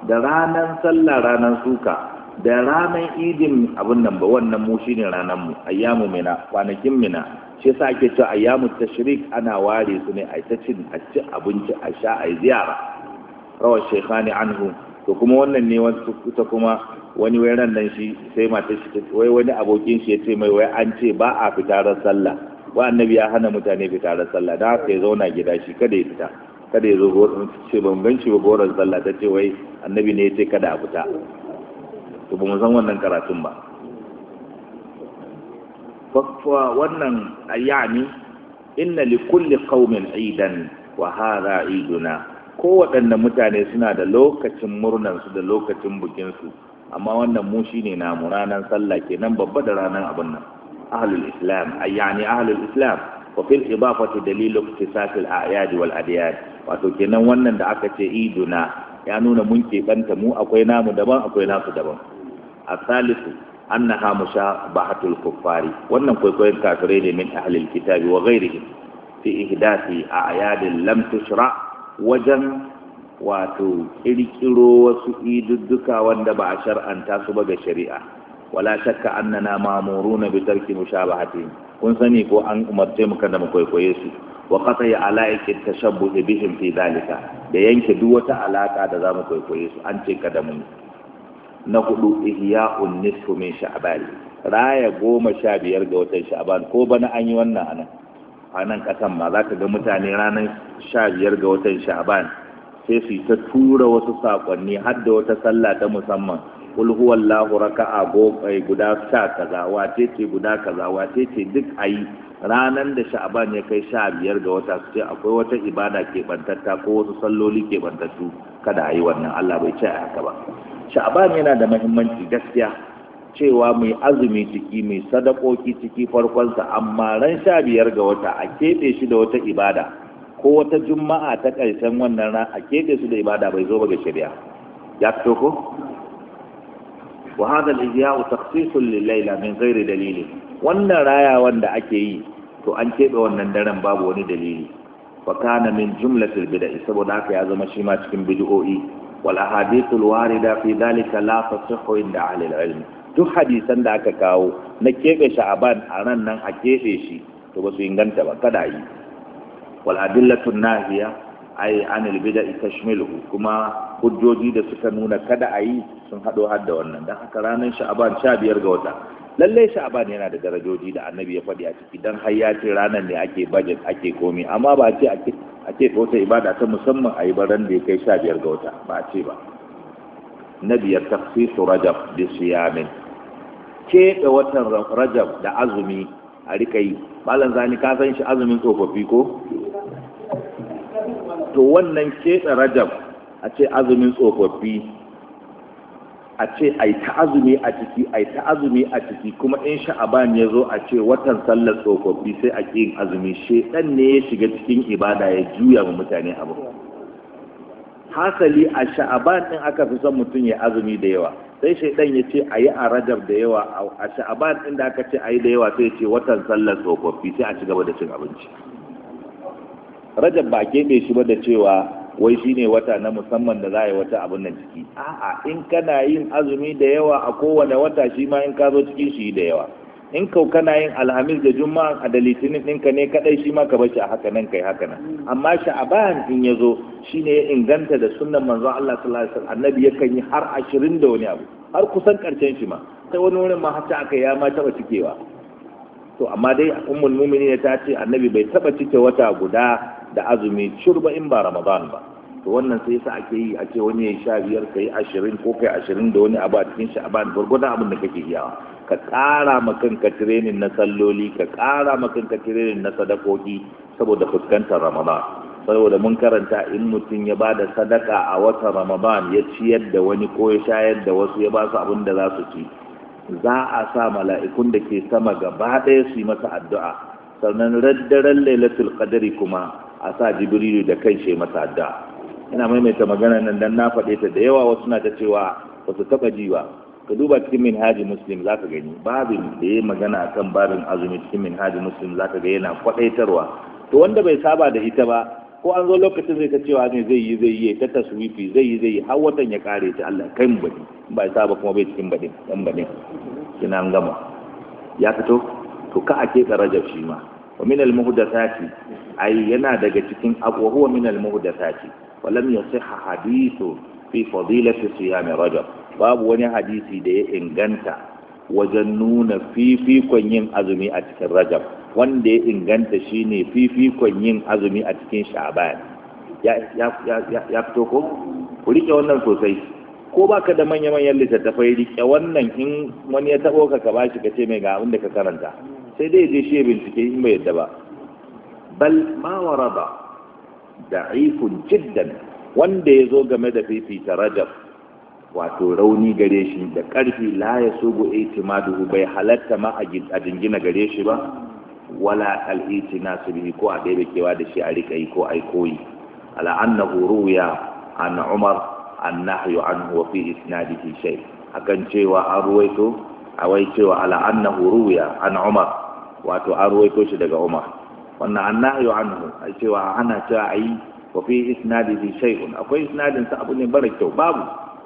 da ranar sallah ranar suka da ranar idin abin nan ba, wannan mu shine ranar mu ayyamu mina, kwanakin mina. shi yasa ake cewa ayyamu tashrik ana ware su ne a ta cin a ci abinci a sha a ziyara. rawar shaykhani anhu. to kuma wannan ne wani ta kuma wani wai ran nan shi sai mata shi wai wani abokin shi ya ce mai wai an ce ba a fitarar sallah, wa annabi ya hana mutane fitarar sallah, da haka ya zauna gida shi kada ya fita, kada ya zo goron ce ban gan shi ba goron sallah, ta ce wai annabi ne ya ce kada a fita. to ba mu san wannan karatun ba. fa wannan ayani inna li kulli qaumin idan wa hadha iduna. ko waɗanne mutane suna da lokacin murnan su da lokacin bukin su, amma wannan mu shine namu ranar sallah kenan babba da ranar abin nan. ahlul islam ayani ahlul islam wa fil idafati dalilu iktisas al a'yad wal adyad. wato kenan wannan da aka ce iduna ya nuna mun keɓanta mu, akwai namu daban akwai nasu daban. asalisu annaha mushabahatul kuffari. wannan kwaikwayon kafirai ne min ahlil kitabi wa ghairihim fi ihdasi a'yadin lam tushra, wajen wato kirkiro wasu idudduka wanda ba a shar'anta su ba ga shari'a. wala shakka annana ma'muruna bi tarki mushabahatihim. kun sani ko an umarce mu kada mu kwaikwaye su. wa qata alaiki tashabbuh bihim fi dalika, da yanke duk wata alaka da zamu kwaikwaye su, an ce kada mu. na hudu ihya'un nisfu min sha'ban, raya goma sha biyar ga watan sha'ban. ko bana an yi wannan anan anan kasan ma zaka ga mutane ranar sha biyar ga watan sha'ban sai su ta tura wasu sakonni har da wata sallah ta musamman. kul huwallahu raka'a gobai guda sha kaza, wace ce guda kaza, wace ce duk ayi ranar da sha'ban ya kai sha biyar ga wata, su ce akwai wata ibada ke bantatta ko wasu salloli ke bantattu, kada ayi wannan, Allah bai ce haka ba. sha'ban yana da muhimmanci gaskiya, cewa mai azumi ciki mai sadakoki ciki farkonsa, amma ran sha biyar ga wata a keɓe shi da wata ibada ko wata juma'a ta ƙarshen wannan ran a keɓe su da ibada bai zo ba ga shari'a. ya fito ko? wa hada al-ihya'u takhsisun lil-layla min ghairi dalili. wannan raya wanda ake yi to an keɓe wannan daren babu wani dalili. fa kana min jumlatil bid'i, saboda haka ya zama shi ma cikin bid'o'i. wal ahadithul warida fi dhalika la tasihhu inda ahli al-ilm. duk hadisan da aka kawo na keɓe sha'aban a ran nan a keɓe shi to ba su inganta ba, kada yi. wal adillatun nahiya ay anil bid'i tashmiluhu, kuma hujjoji da suka nuna kada a yi sun haɗo har da wannan. dan haka ranar sha'aban sha biyar ga wata, lalle sha'aban yana da darajoji da annabi ya faɗi a ciki, dan har ya ce ranar ne ake budget ake komi, amma ba ce ake ake wata ibada ta musamman a yi baran da ya kai sha biyar ga wata, ba a ce ba. na biyar tafsisu rajab bi siyamin, keɓe watan rajab da azumi a rika yi. malam zani ka san shi azumin tsofaffi ko? to wannan keɓe rajab a ce azumin tsofaffi, a ce a yi ta azumi a ciki a yi ta azumi a ciki kuma in sha'aban ya zo a ce watan sallar tsofaffi sai a ƙi yin azumi. shedan ne ya shiga cikin ibada ya juya wa mutane abu. hasali a sha'aban din aka fi son mutum ya azumi da yawa, sai shaidan ya ce a yi a rajab da yawa, a sha'aban din da aka ce a yi da yawa sai ce watan sallar tsofaffi sai a ci gaba da cin abinci. rajab ba keɓe shi ba da cewa wai shi ne wata na musamman da za a yi wata abin nan ciki. a'a, in kana yin azumi da yawa a kowane wata, shi ma in ka zo cikin shi da yawa. in kau kana yin alhamis da juma'a a da litinin ɗinka ne kaɗai, shi ma ka bar shi a haka nan kai haka nan. amma sha'aban in ya zo shi ne ya inganta da sunnan manzon Allah sallallahu alaihi wasallam, annabi yakan yi har ashirin da wani abu, har kusan ƙarshen shi ma, sai wani wurin ma har aka ya ma taɓa cikewa. to amma dai ummul mu'minin ta ce annabi bai taɓa cike wata guda da azumi shurba in ba ramadan ba. to wannan sai yasa ake yi a ce wani ya yi sha biyar kai ashirin ko kai ashirin da wani abu a cikin sha'aban, gwargwadon abin da kake iyawa. ka ƙara ma kanka tirenin na salloli, ka ƙara ma kanka tirenin na sadakoki saboda fuskantar ramadan. saboda mun karanta in mutum ya ba da sadaka a watan ramadan, ya ciyar da wani ko ya shayar da wasu, ya ba su abin da za su ci, za a sa mala'ikun da ke sama gaba ɗaya su yi masa addu'a. sannan raddaren lailatul qadri kuma a sa jibrilu da kai shi masa addu'a. ina maimaita magana nan dan na faɗe ta da yawa, wasu na ta cewa ba su taɓa ji ba. ka duba cikin minhaji muslim za ka gani babin da ya magana akan babin azumi cikin minhaji muslim za ka ga yana kwaɗaitarwa. to wanda bai saba da ita ba ko an zo lokacin zai ta cewa ne zai yi zai yi ta taswifi zai yi zai yi har watan ya kare ta Allah kai mu bane ba ya saba kuma bai cikin bane dan bane kina an gama ya fito to ka ake ka rajab shi ma wa min al muhdathati ai yana daga cikin abu huwa min al muhdathati wa lam yasihha hadithu fi fadilati siyam rajab babu wani hadisi da ya inganta wajen nuna fifikon yin azumi a cikin rajab wanda ya inganta shine fifikon yin azumi a cikin sha'ban ya ya ya fito ko ku rike wannan sosai ko baka da manya-manyan littattafai rike wannan in wani ya tabo ka ka bashi ka ce mai ga abin da ka karanta sai dai je shi bincike in bai yadda ba bal ma warada da'ifun jiddan wanda ya zo game da fifita rajab wato rauni gare shi da ƙarfi la ya sugu itimaduhu bai halatta ma a jingina gare shi ba wala al-itina bihi ko a ɗaya kewa da shi a rika yi ko ai koyi ala annahu ruya an umar annahyu anhu wa fi isnadihi shay akan cewa an ruwaito a wai cewa ala annahu ruya an umar wato an ruwaito shi daga umar wannan annahyu anhu ai cewa ana cewa ai wa fi isnadihi shay'un akwai isnadin sa abu ne bara kyau babu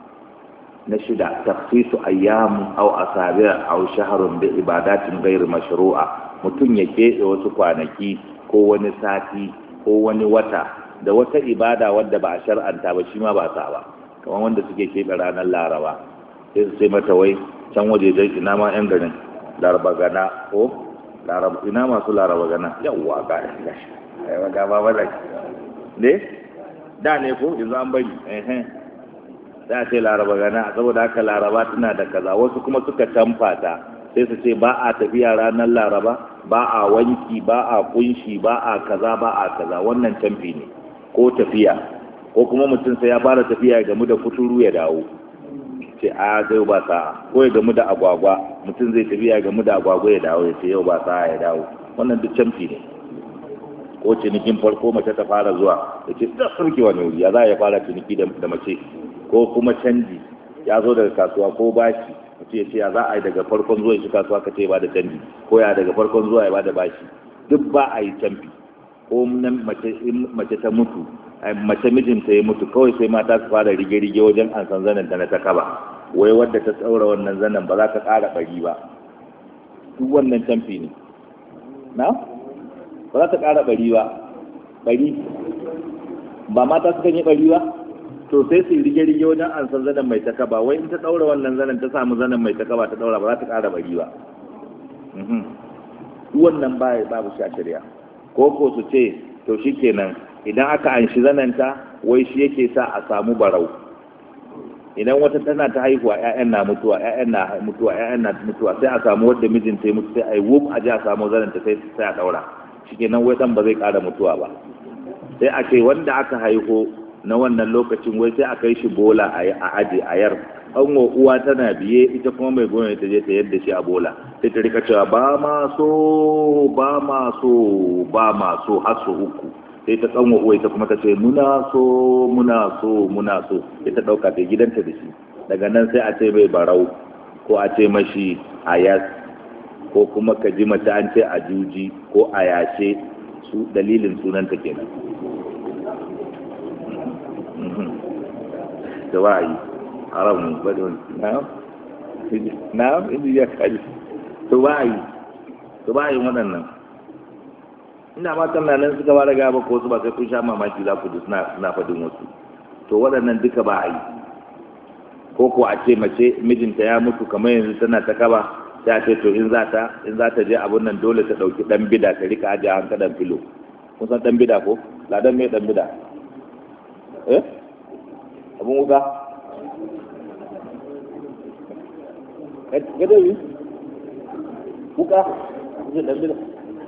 na shida tafsisu ayyam aw asabi' aw shahrun bi ibadatin ghayr mashru'a mutum ya keɓe wasu kwanaki ko wani sati ko wani wata da wata ibada wadda ba a shar'anta ba shi ma ba sa ba kamar wanda suke keɓe ranar laraba sai su sai mata wai can waje dai ina ma yan garin laraba gana ko laraba ina masu laraba gana yawwa ga gashi ai ga ba ba ne da ne ko yanzu an bari eh da ce laraba gana saboda haka laraba tana da kaza wasu kuma suka tamfa ta sai su ce ba a tafiya ranar laraba ba a wanki ba a kunshi ba a kaza ba a kaza wannan tamfi ne ko tafiya ko kuma mutum sai ya fara tafiya ya gamu da kuturu ya dawo ce a zai ba sa'a ko ya gamu da agwagwa mutum zai tafiya ya gamu da agwagwa ya dawo ya ce yau ba sa'a ya dawo wannan duk tamfi ne ko cinikin farko mace ta fara zuwa ya ce da sarki wani wuri ya za ya fara ciniki da mace ko kuma canji ya zo daga kasuwa ko bashi mutum ya ce ya za a yi daga farkon zuwa shi kasuwa ka ce ba da canji ko ya daga farkon zuwa ya ba da bashi duk ba a yi canfi ko mace ta mutu mace mijinta ya mutu kawai sai mata su fara rige-rige wajen an san zanen ta na ta kaba wai wadda ta tsaura wannan zanen ba za ta ƙara bari ba duk wannan canfi ne na ba za ta ƙara bari ba bari ba mata suka yi bari ba to sai su rige-rige wajen an san zanen mai takaba wai in ta daura wannan zanen ta samu zanen mai takaba ta daura ba za ta ƙara bari ba wannan ba babu shi a shari'a ko ko su ce to shikenan idan aka anshi zanenta wai shi yake sa a samu barau idan wata tana ta haihuwa ƴaƴan na mutuwa ƴaƴan na mutuwa ƴaƴan na mutuwa sai a samu wanda mijinta ya mutu sai ai wuf a ji a samu zanenta sai sai a daura shikenan wai dan ba zai ƙara mutuwa ba sai a ce wanda aka haihu na wannan lokacin wai sai a kai shi bola a aje a yar an uwa tana biye ita kuma mai gona ta je ta yadda shi a bola sai ta rika cewa ba ma so ba ma so ba ma so har so uku sai ta kanwa uwa ita kuma ta ce muna so muna so muna so sai ta dauka ta gidanta da shi daga nan sai a ce mai barau ko a ce mashi ayas ko kuma ka ji mace an ce a juji ko a yashe su dalilin sunanta kenan da wa'ayi haram bada wani na'am na'am inda ya kaji to wa'ayi to wa'ayi waɗannan ina matan na nan suka fara gaba ko su ba sai kun sha mamaki za ku ji suna suna faɗin wasu to waɗannan duka ba a yi ko ko a ce mace mijinta ya mutu kamar yanzu tana ta kaba sai a ce to in za ta in za ta je abun nan dole ta ɗauki ɗan bida ta rika ajiye hankalan filo kun san ɗan bida ko ladan mai ɗan bida eh abun wuka gadawi wuka zai ɗan bida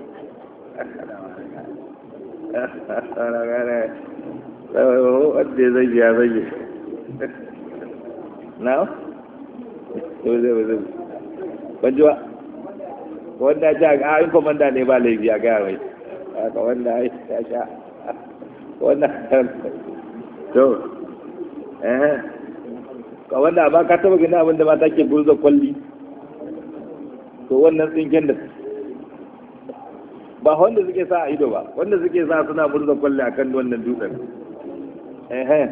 wadda zai ya zai na? zai zai zai banji ba wanda ya ce a yin komanda ne ba laifi a gaya mai aka wanda ya sha wanda to eh ka wanda ba ka taba gani abinda mata ke burza kwalli to wannan tsinken da ba wanda suke sa a ido ba, wanda suke sa suna murza kwalle akan wannan dutsen. eh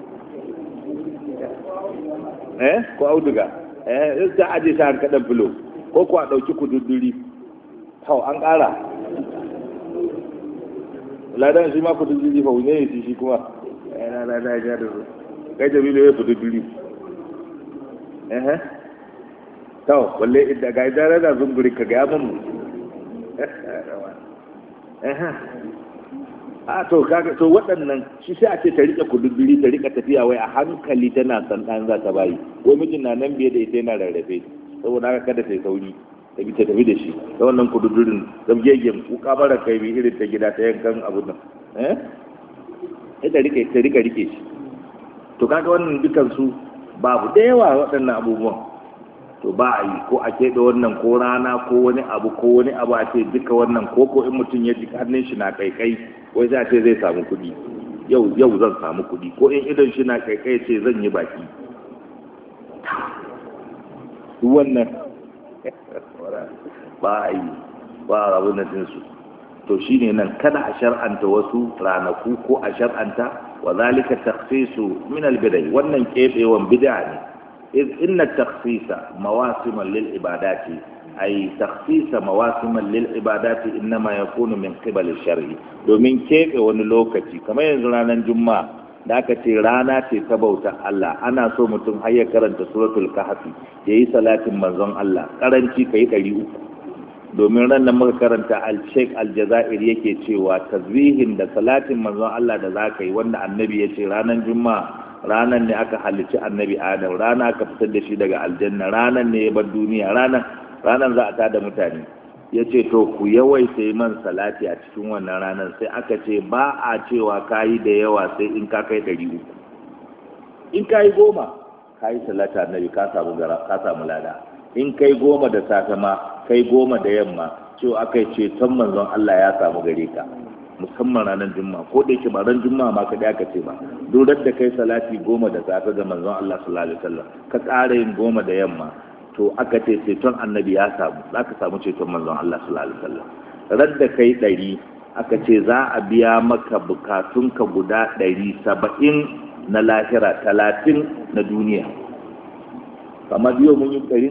eh ko auduga eh sai aje shi an kadan filo ko ko a dauki kududduri to an ƙara ladan shi ma kududduri fa wune ne shi kuma eh na na na ga da kai Jamilu ya kududduri eh to walle idan ga idara da zunguri ka ga mun eh a to kaga to waɗannan shi sai a ce ta rike kududduri ta rika tafiya wai a hankali tana san dan za ta bayi ko mijin na nan biye da ita yana rarrafe saboda haka kada ta yi sauri ta bi ta tafi da shi da wannan kududdurin zabgegen ku kabara kai bi irin ta gida ta yankan abun nan eh ita rike ta rika rike shi to kaga wannan dukan su babu da yawa waɗannan abubuwan to ba a yi ko a keɓe wannan ko rana ko wani abu ko wani abu a ce duka wannan ko ko in mutum ya ji hannun shi na kaikai wai za a ce zai samu kuɗi yau yau zan samu kuɗi ko in idon shi na kaikai ce zan yi baki wannan ba a yi ba a rabu na jinsu to shine nan kada a shar'anta wasu ranaku ko a shar'anta wa zalika takhsisu min al-bidai wannan keɓewan bid'a ne إذ إن التخصيص مواسم للعبادات أي تخصيص مواسم للعبادات إنما يكون من قبل الشرع domin keɓe wani lokaci kamar yanzu ranar juma'a da aka ce rana ce ta bauta Allah ana so mutum har ya karanta suratul kahfi yayi salatin manzon Allah karanci kai ɗari uku domin ran nan muka karanta al-Sheikh al-Jazair yake cewa tazwihin da salatin manzon Allah da zaka yi wanda annabi ya ce ranar juma'a ranar ne aka halicci annabi adam rana aka fitar da shi daga aljanna ranar ne ya bar duniya ranar ranar za a tada mutane ya ce to ku yawaita yi man salati a cikin wannan ranar sai aka ce ba a cewa kayi da yawa sai in ka kai ɗari uku in kayi goma kayi salati annabi ka samu gara ka samu lada in kai goma da safe ma kai goma da yamma cewa aka yi ceton manzon Allah ya samu gare ka musamman ranar juma'a ko da yake ba ran juma'a ma ka aka ce ba durar da kai salati goma da safe ga manzon Allah sallallahu alaihi wasallam ka ƙara yin goma da yamma to aka ce ceton annabi ya samu za ka samu ceton manzon Allah sallallahu alaihi wasallam ran da kai ɗari aka ce za a biya maka bukatunka guda ɗari saba'in na lahira talatin na duniya kamar biyo mun yi ɗari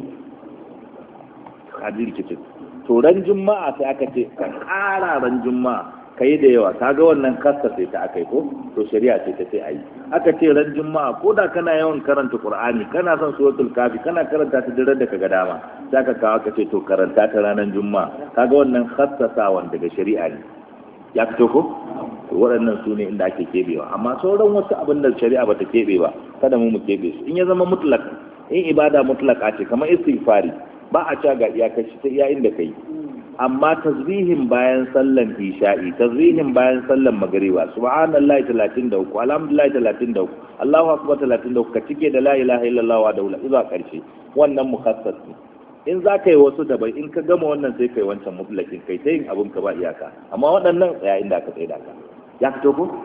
kaji rikicin to ran juma'a sai aka ce ka ƙara ran juma'a ka yi da yawa ka ga wannan kasta sai ta aka yi ko to shari'a ce ta sai a yi aka ce ran juma'a ko da kana yawan karanta qur'ani kana son suratul kafi kana karanta ta daren da kaga dama za ka kawo ka ce to karanta ta ranar juma'a ka ga wannan khassasawan daga shari'a ne ya fito ko to waɗannan su ne inda ake kebewa amma sauran wasu abin da shari'a bata kebe ba kada mu mu kebe su in ya zama mutlak in ibada mutlaka ce kamar istighfari ba a ca ga iyakaci ta iya inda kai amma tasbihin bayan sallan isha'i tasbihin bayan sallan magriba subhanallahi talatin da uku alhamdulillahi talatin da uku Allahu akbar talatin da uku ka cike da la ilaha illallah wa daula zuwa karshe wannan mukhassas ne in za ka yi wasu daban in ka gama wannan sai kai wancan mutlakin kai ta yin abin ka ba iyaka amma waɗannan tsaya inda aka tsaye da ka ya fito ko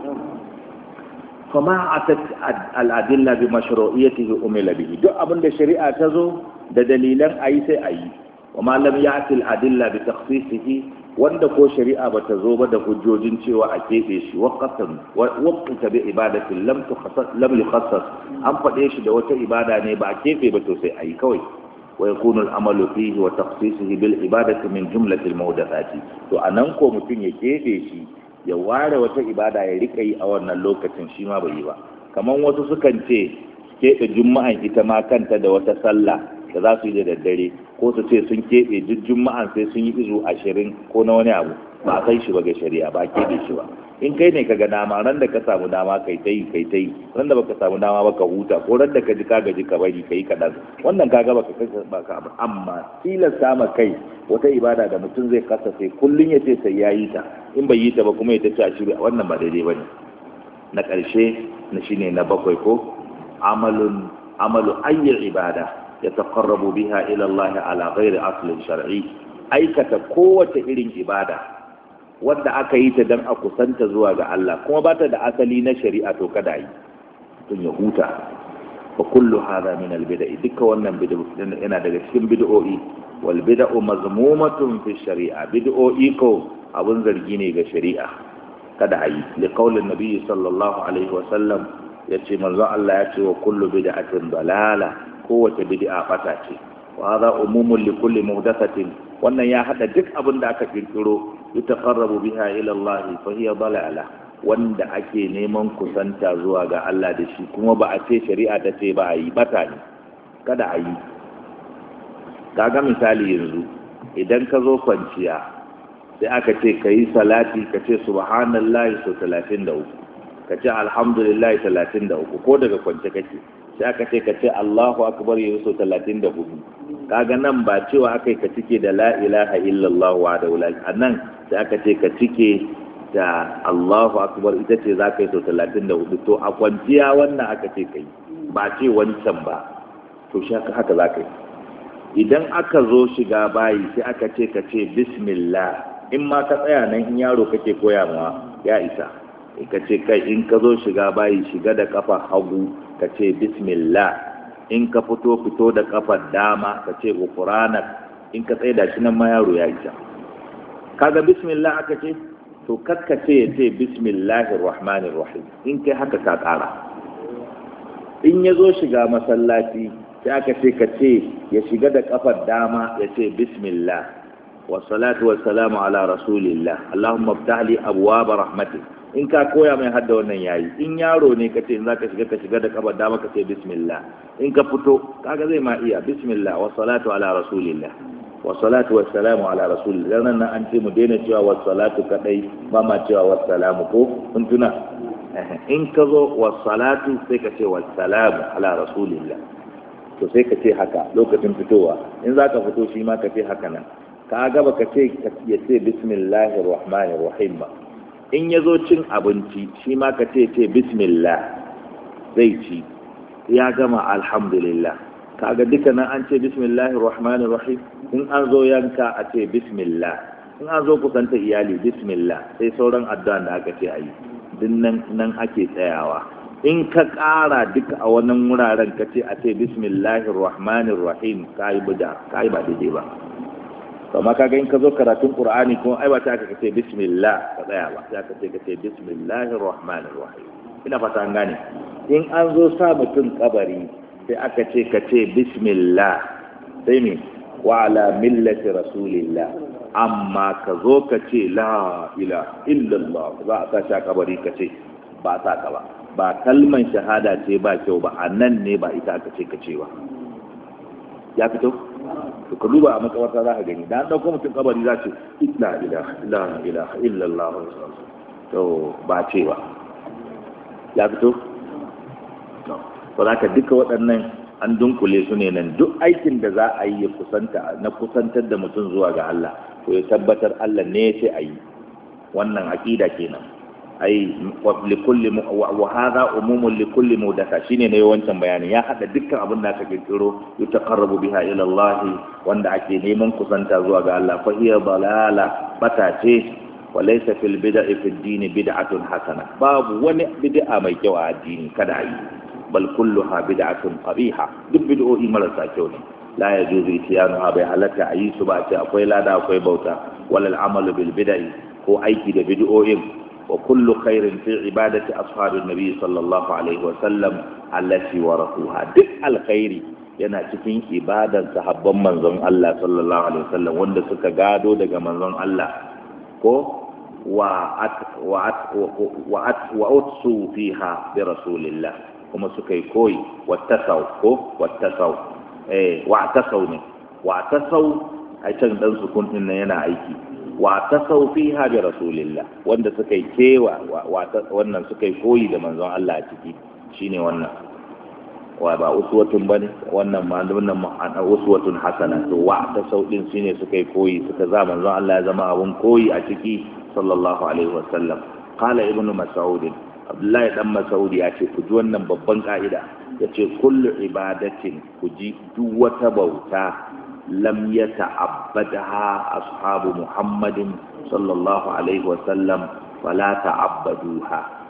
fama atat al-adilla bi mashru'iyyatihi umila bihi duk abin da shari'a ta zo da dalilan ayi sai ayi وما لم يأتي الأدلة بتخصيصه wanda ko shari'a bata zo ba da hujjojin cewa a keɓe shi waqatan waqta bi ibadatin lam tukhassas lam yukhassas an faɗe shi da wata ibada ne ba a keɓe ba to sai ayi kawai wa yakunu al-amalu fihi wa takhsisuhu bil ibadati min jumlati al-mawdathati to anan ko mutum ya keɓe shi ya ware wata ibada ya rika yi a wannan lokacin shi ma bai yi ba kaman wasu sukan ce keɓe juma'an ita ma kanta da wata sallah da za su yi da daddare ko su ce sun keɓe duk juma'an sai sun yi izu ashirin ko na wani abu ba a kai shi ba ga shari'a ba a keɓe shi ba in kai ne ka ga dama ran da ka samu dama kai ta yi kai ta yi ran da baka samu dama ba ka huta ko ran da ka ji ka gaji ka bari ka yi kaɗan wannan ka ga baka kai ba ka ba amma tilasta ma kai wata ibada da mutum zai kasa sai kullum ya ce sai ya yi ta in bai yi ta ba kuma ya ta ci a shirya wannan ba daidai ba ne na ƙarshe na shine na bakwai ko amalun amalu ayyar ibada يتقرب بها إلى الله على غير أصل شرعي aikata kowace irin ibada wanda aka yi ta dan a kusanta zuwa ga Allah kuma ba ta da asali na shari'a to kada yi tun ya huta wa kullu hadha min al-bid'i duka wannan bid'u yana daga cikin bid'o'i wal bid'u mazmumatun fi shari'a bid'o'i ko abun zargi ne ga shari'a kada ayi li qaulin nabiy sallallahu alaihi wa sallam yace manzo Allah yace wa kullu bid'atin dalala kowace bid'a bata ce wa hadha umumun li kulli muhdathatin wannan ya hada duk abin da aka kirkiro yutaqarrabu biha ila Allah fa hiya dalala wanda ake neman kusanta zuwa ga Allah da shi kuma ba a ce shari'a ta ce ba a yi bata ne kada a yi kaga misali yanzu idan ka zo kwanciya sai aka ce ka yi salati ka ce subhanallahi sau talatin da uku ka ce alhamdulillahi talatin da uku ko daga kwance kake sai aka ce ka ce Allahu akbar yau sau talatin da hudu kaga nan ba cewa aka yi ka cike da la ilaha illallah wa da wula a nan sai aka ce ka cike da Allahu akbar ita ce za ka yi sau talatin da hudu to a kwanciya wannan aka ce ka yi ba ce wancan ba to shi haka za ka yi idan aka zo shiga bayi sai aka ce ka ce bismillah in ma ka tsaya nan in yaro kake koya ma ya isa ka ce kai in ka zo shiga bayi shiga da kafa hagu ka ce bismillah in ka fito fito da kafar dama ka ce gufranak in ka tsaye da shi nan ma yaro ya isa kaga bismillah aka ce to kakka ce ya ce bismillahir rahmanir rahim in kai haka ka kara in ya zo shiga masallaci sai aka ce ka ce ya shiga da kafar dama ya ce bismillah wassalatu wassalamu ala rasulillah allahumma iftah li abwaab rahmatik in ka koya mai hadda wannan yayi in yaro ne kace in zaka shiga ka shiga da kafar dama ka ce bismillah in ka fito kaga zai ma iya bismillah wassalatu ala rasulillah wassalatu wassalamu ala rasulillah nan an ce mu daina cewa wassalatu kadai ba ma cewa wassalamu ko kun tuna in ka zo wassalatu sai ka ce wassalamu ala rasulillah to sai ka ce haka lokacin fitowa in zaka fito shi ma ka ce haka nan ka ga baka ce ya ce bismillahir rahmanir rahim ba in ya zo cin abinci shi ma ka ce ce bismillah zai ci ya gama alhamdulillah kaga duka nan an ce bismillahir rahmanir rahim in an zo yanka a ce bismillah in an zo kusanta iyali bismillah sai sauran addu'a da aka ce ayi din nan nan ake tsayawa in ka ƙara duka a wannan wuraren ka ce a ce bismillahir rahmanir rahim kai bida kai ba daidai ba kuma kaga in ka zo karatun qur'ani kuma ai ba ta aka ce bismillah ka tsaya ba sai aka ce ka ce bismillahir rahmanir rahim ina fata an gane in an zo sa mutum kabari sai aka ce ka ce bismillah sai me wa ala millati rasulillah amma ka zo ka ce la ilaha illallah za a sa shi kabari ka ce ba sa ka ba ba kalman shahada ce ba kyau ba a nan ne ba ita aka ce ka ce ba ya fito to ka duba a makabarta za ka gani da an dauko mutum kabari za ce la ilaha la ilaha illallah to ba ce ba ya fito to ko za ka duka waɗannan an dunkule su ne nan duk aikin da za a yi ya kusanta na kusantar da mutum zuwa ga Allah to ya tabbatar Allah ne ya ce a yi wannan aqida kenan ai likulli wa hadha umumun likulli mudatha shine ne wancan bayani ya hada dukkan abin da aka kirkiro yutaqarrabu biha ila Allah wanda ake neman kusanta zuwa ga Allah fa hiya dalala batace wa laysa fil bid'i fi ad-din bid'atun hasana babu wani bid'a mai kyau a addini kada yi bal kulluha bid'atun qabiha duk bid'o'i marasa kyau ne la yajuzu ityanuha bai halatta ayi su ba ce akwai lada akwai bauta walal amalu bil bid'i ko aiki da bid'o'in وكل خير في عبادة أصحاب النبي صلى الله عليه وسلم التي ورثوها دك الخير yana cikin ibadan sahabban manzon Allah sallallahu alaihi wasallam wanda suka gado daga manzon Allah ko wa at wa at wa at wa utsu fiha bi rasulillah kuma suka yi koyi wattasaw ko wattasaw eh wa tasaw ne wa tasaw ai can dan sukun din yana aiki wa tasau fiha bi rasulillah wanda suka yi kewa wannan suka yi koyi da manzon Allah a ciki shine wannan wa ba uswatun bane wannan ma wannan ma'ana uswatun hasana to wa tasau din shine suka yi koyi suka za manzon Allah ya zama abun koyi a ciki sallallahu alaihi wasallam qala ibnu mas'ud abdullahi dan mas'ud ya ce ku ji wannan babban ka'ida yace kullu ibadatin ku ji duk wata bauta lam yata'abbadaha ashabu muhammadin sallallahu alaihi wasallam wala ta'abbaduha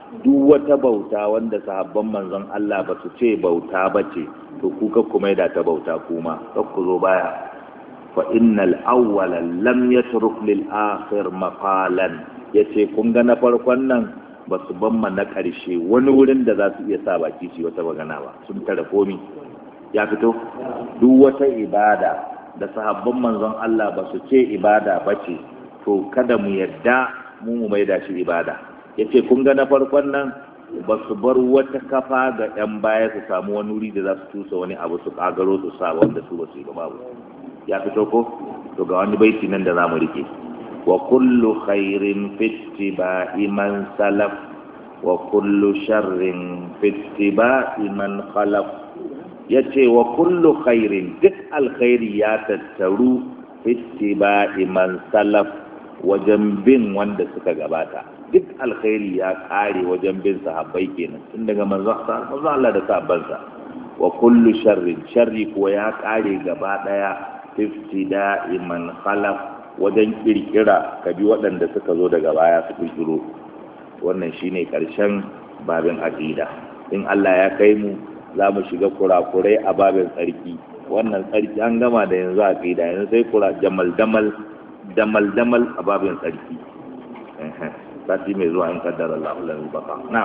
duk wata bauta wanda sahabban manzon Allah ba su ce bauta ba ce to ku ka kuma da ta bauta kuma kar ku zo baya fa innal awwala lam yatruk lil akhir maqalan yace kun ga na farkon nan ba su ban na karshe wani wurin da za su iya sa baki shi wata magana ba sun tare komi ya fito duk wata ibada da sahabban manzon Allah ba su ce ibada ba ce to kada mu yadda mu mu maida shi ibada yace kun ga na farkon nan ba su bar wata kafa ga yan baya su samu wani wuri da za su tusa wani abu su kagaro su sa wanda su ba su yi ba babu ya fito ko to ga wani baiti nan da zamu rike wa kullu khairin fi ittiba'i man salaf wa kullu sharrin fi ittiba'i man khalaf yace wa kullu khairin duk alkhairi ya tattaru fi ittiba'i man salaf wajen bin wanda suka gabata duk alkhairi ya kare wajen bin sahabbai kenan tun daga manzon Allah da sahabbansa wa kullu sharrin sharri kuwa ya kare gaba daya iftida man khalaf wajen kirkira kabi waɗanda suka zo daga baya su kirkiro wannan shine karshen babin aqida in Allah ya kai mu za mu shiga kurakurai a babin tsarki wannan tsarki an gama da yanzu aqida yanzu sai kura jamal damal damal damal a babin tsarki eh sati mai zuwa in kaddara Allah lahu baka na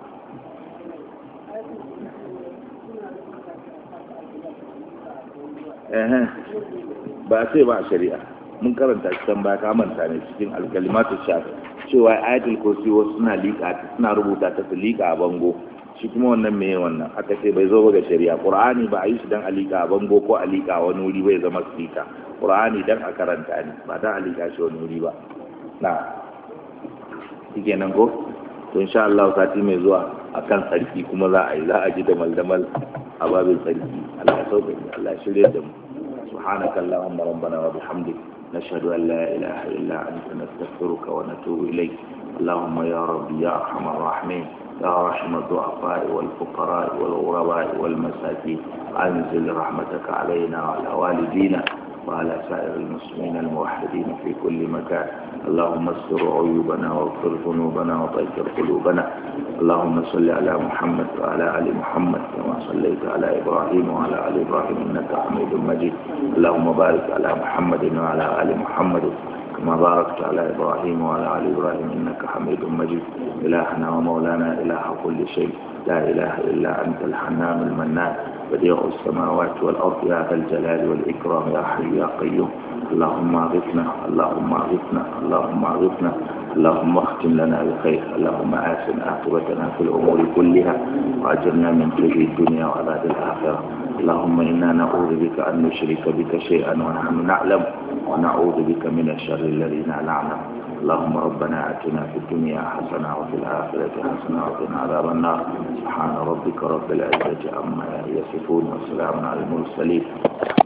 eh ba sai ba shari'a mun karanta shi kan ba ka manta ne cikin alkalimatu shafi cewa ayatul kursi wasu suna liƙa ta suna rubuta ta su liƙa a bango shi kuma wannan meye wannan aka ce bai zo ba ga shari'a qur'ani ba a yi shi dan a liƙa a bango ko a liƙa wani wuri bai zama sika qur'ani dan a karanta ne ba dan a liƙa shi wani wuri ba na shike nan ko to insha Allah sati mai zuwa akan sarki kuma za a yi za a ji da maldamal a babin sarki Allah ya sauke Allah ya shirye da mu سبحانك اللهم ربنا وبحمدك نشهد أن لا إله إلا أنت نستغفرك ونتوب إليك اللهم يا ربي يا أرحم الراحمين يا رحم الضعفاء والفقراء والغرباء والمساكين أنزل رحمتك علينا وعلى والدينا وعلى سائر المسلمين الموحدين في كل مكان اللهم استر عيوبنا واغفر ذنوبنا وطهر قلوبنا اللهم صل على محمد وعلى آل محمد كما صليت على إبراهيم وعلى آل إبراهيم إنك حميد مجيد اللهم بارك على محمد وعلى آل محمد كما باركت على إبراهيم وعلى آل إبراهيم إنك حميد مجيد إلهنا ومولانا إله كل شيء لا إله إلا أنت الحنان المنان بديع السماوات والأرض يا ذا الجلال والإكرام يا حي يا قيوم اللهم اغثنا اللهم اغثنا اللهم اغثنا اللهم اختم لنا بخير اللهم آسن عاقبتنا في الأمور كلها وأجرنا من خزي الدنيا وعذاب الآخرة اللهم إنا نعوذ بك أن نشرك بك شيئا ونحن نعلم ونعوذ بك من الشر الذي لا نعلم اللهم ربنا آتنا في الدنيا حسنة وفي الآخرة حسنة وقنا عذاب النار سبحان ربك رب العزة عما يصفون وسلام على المرسلين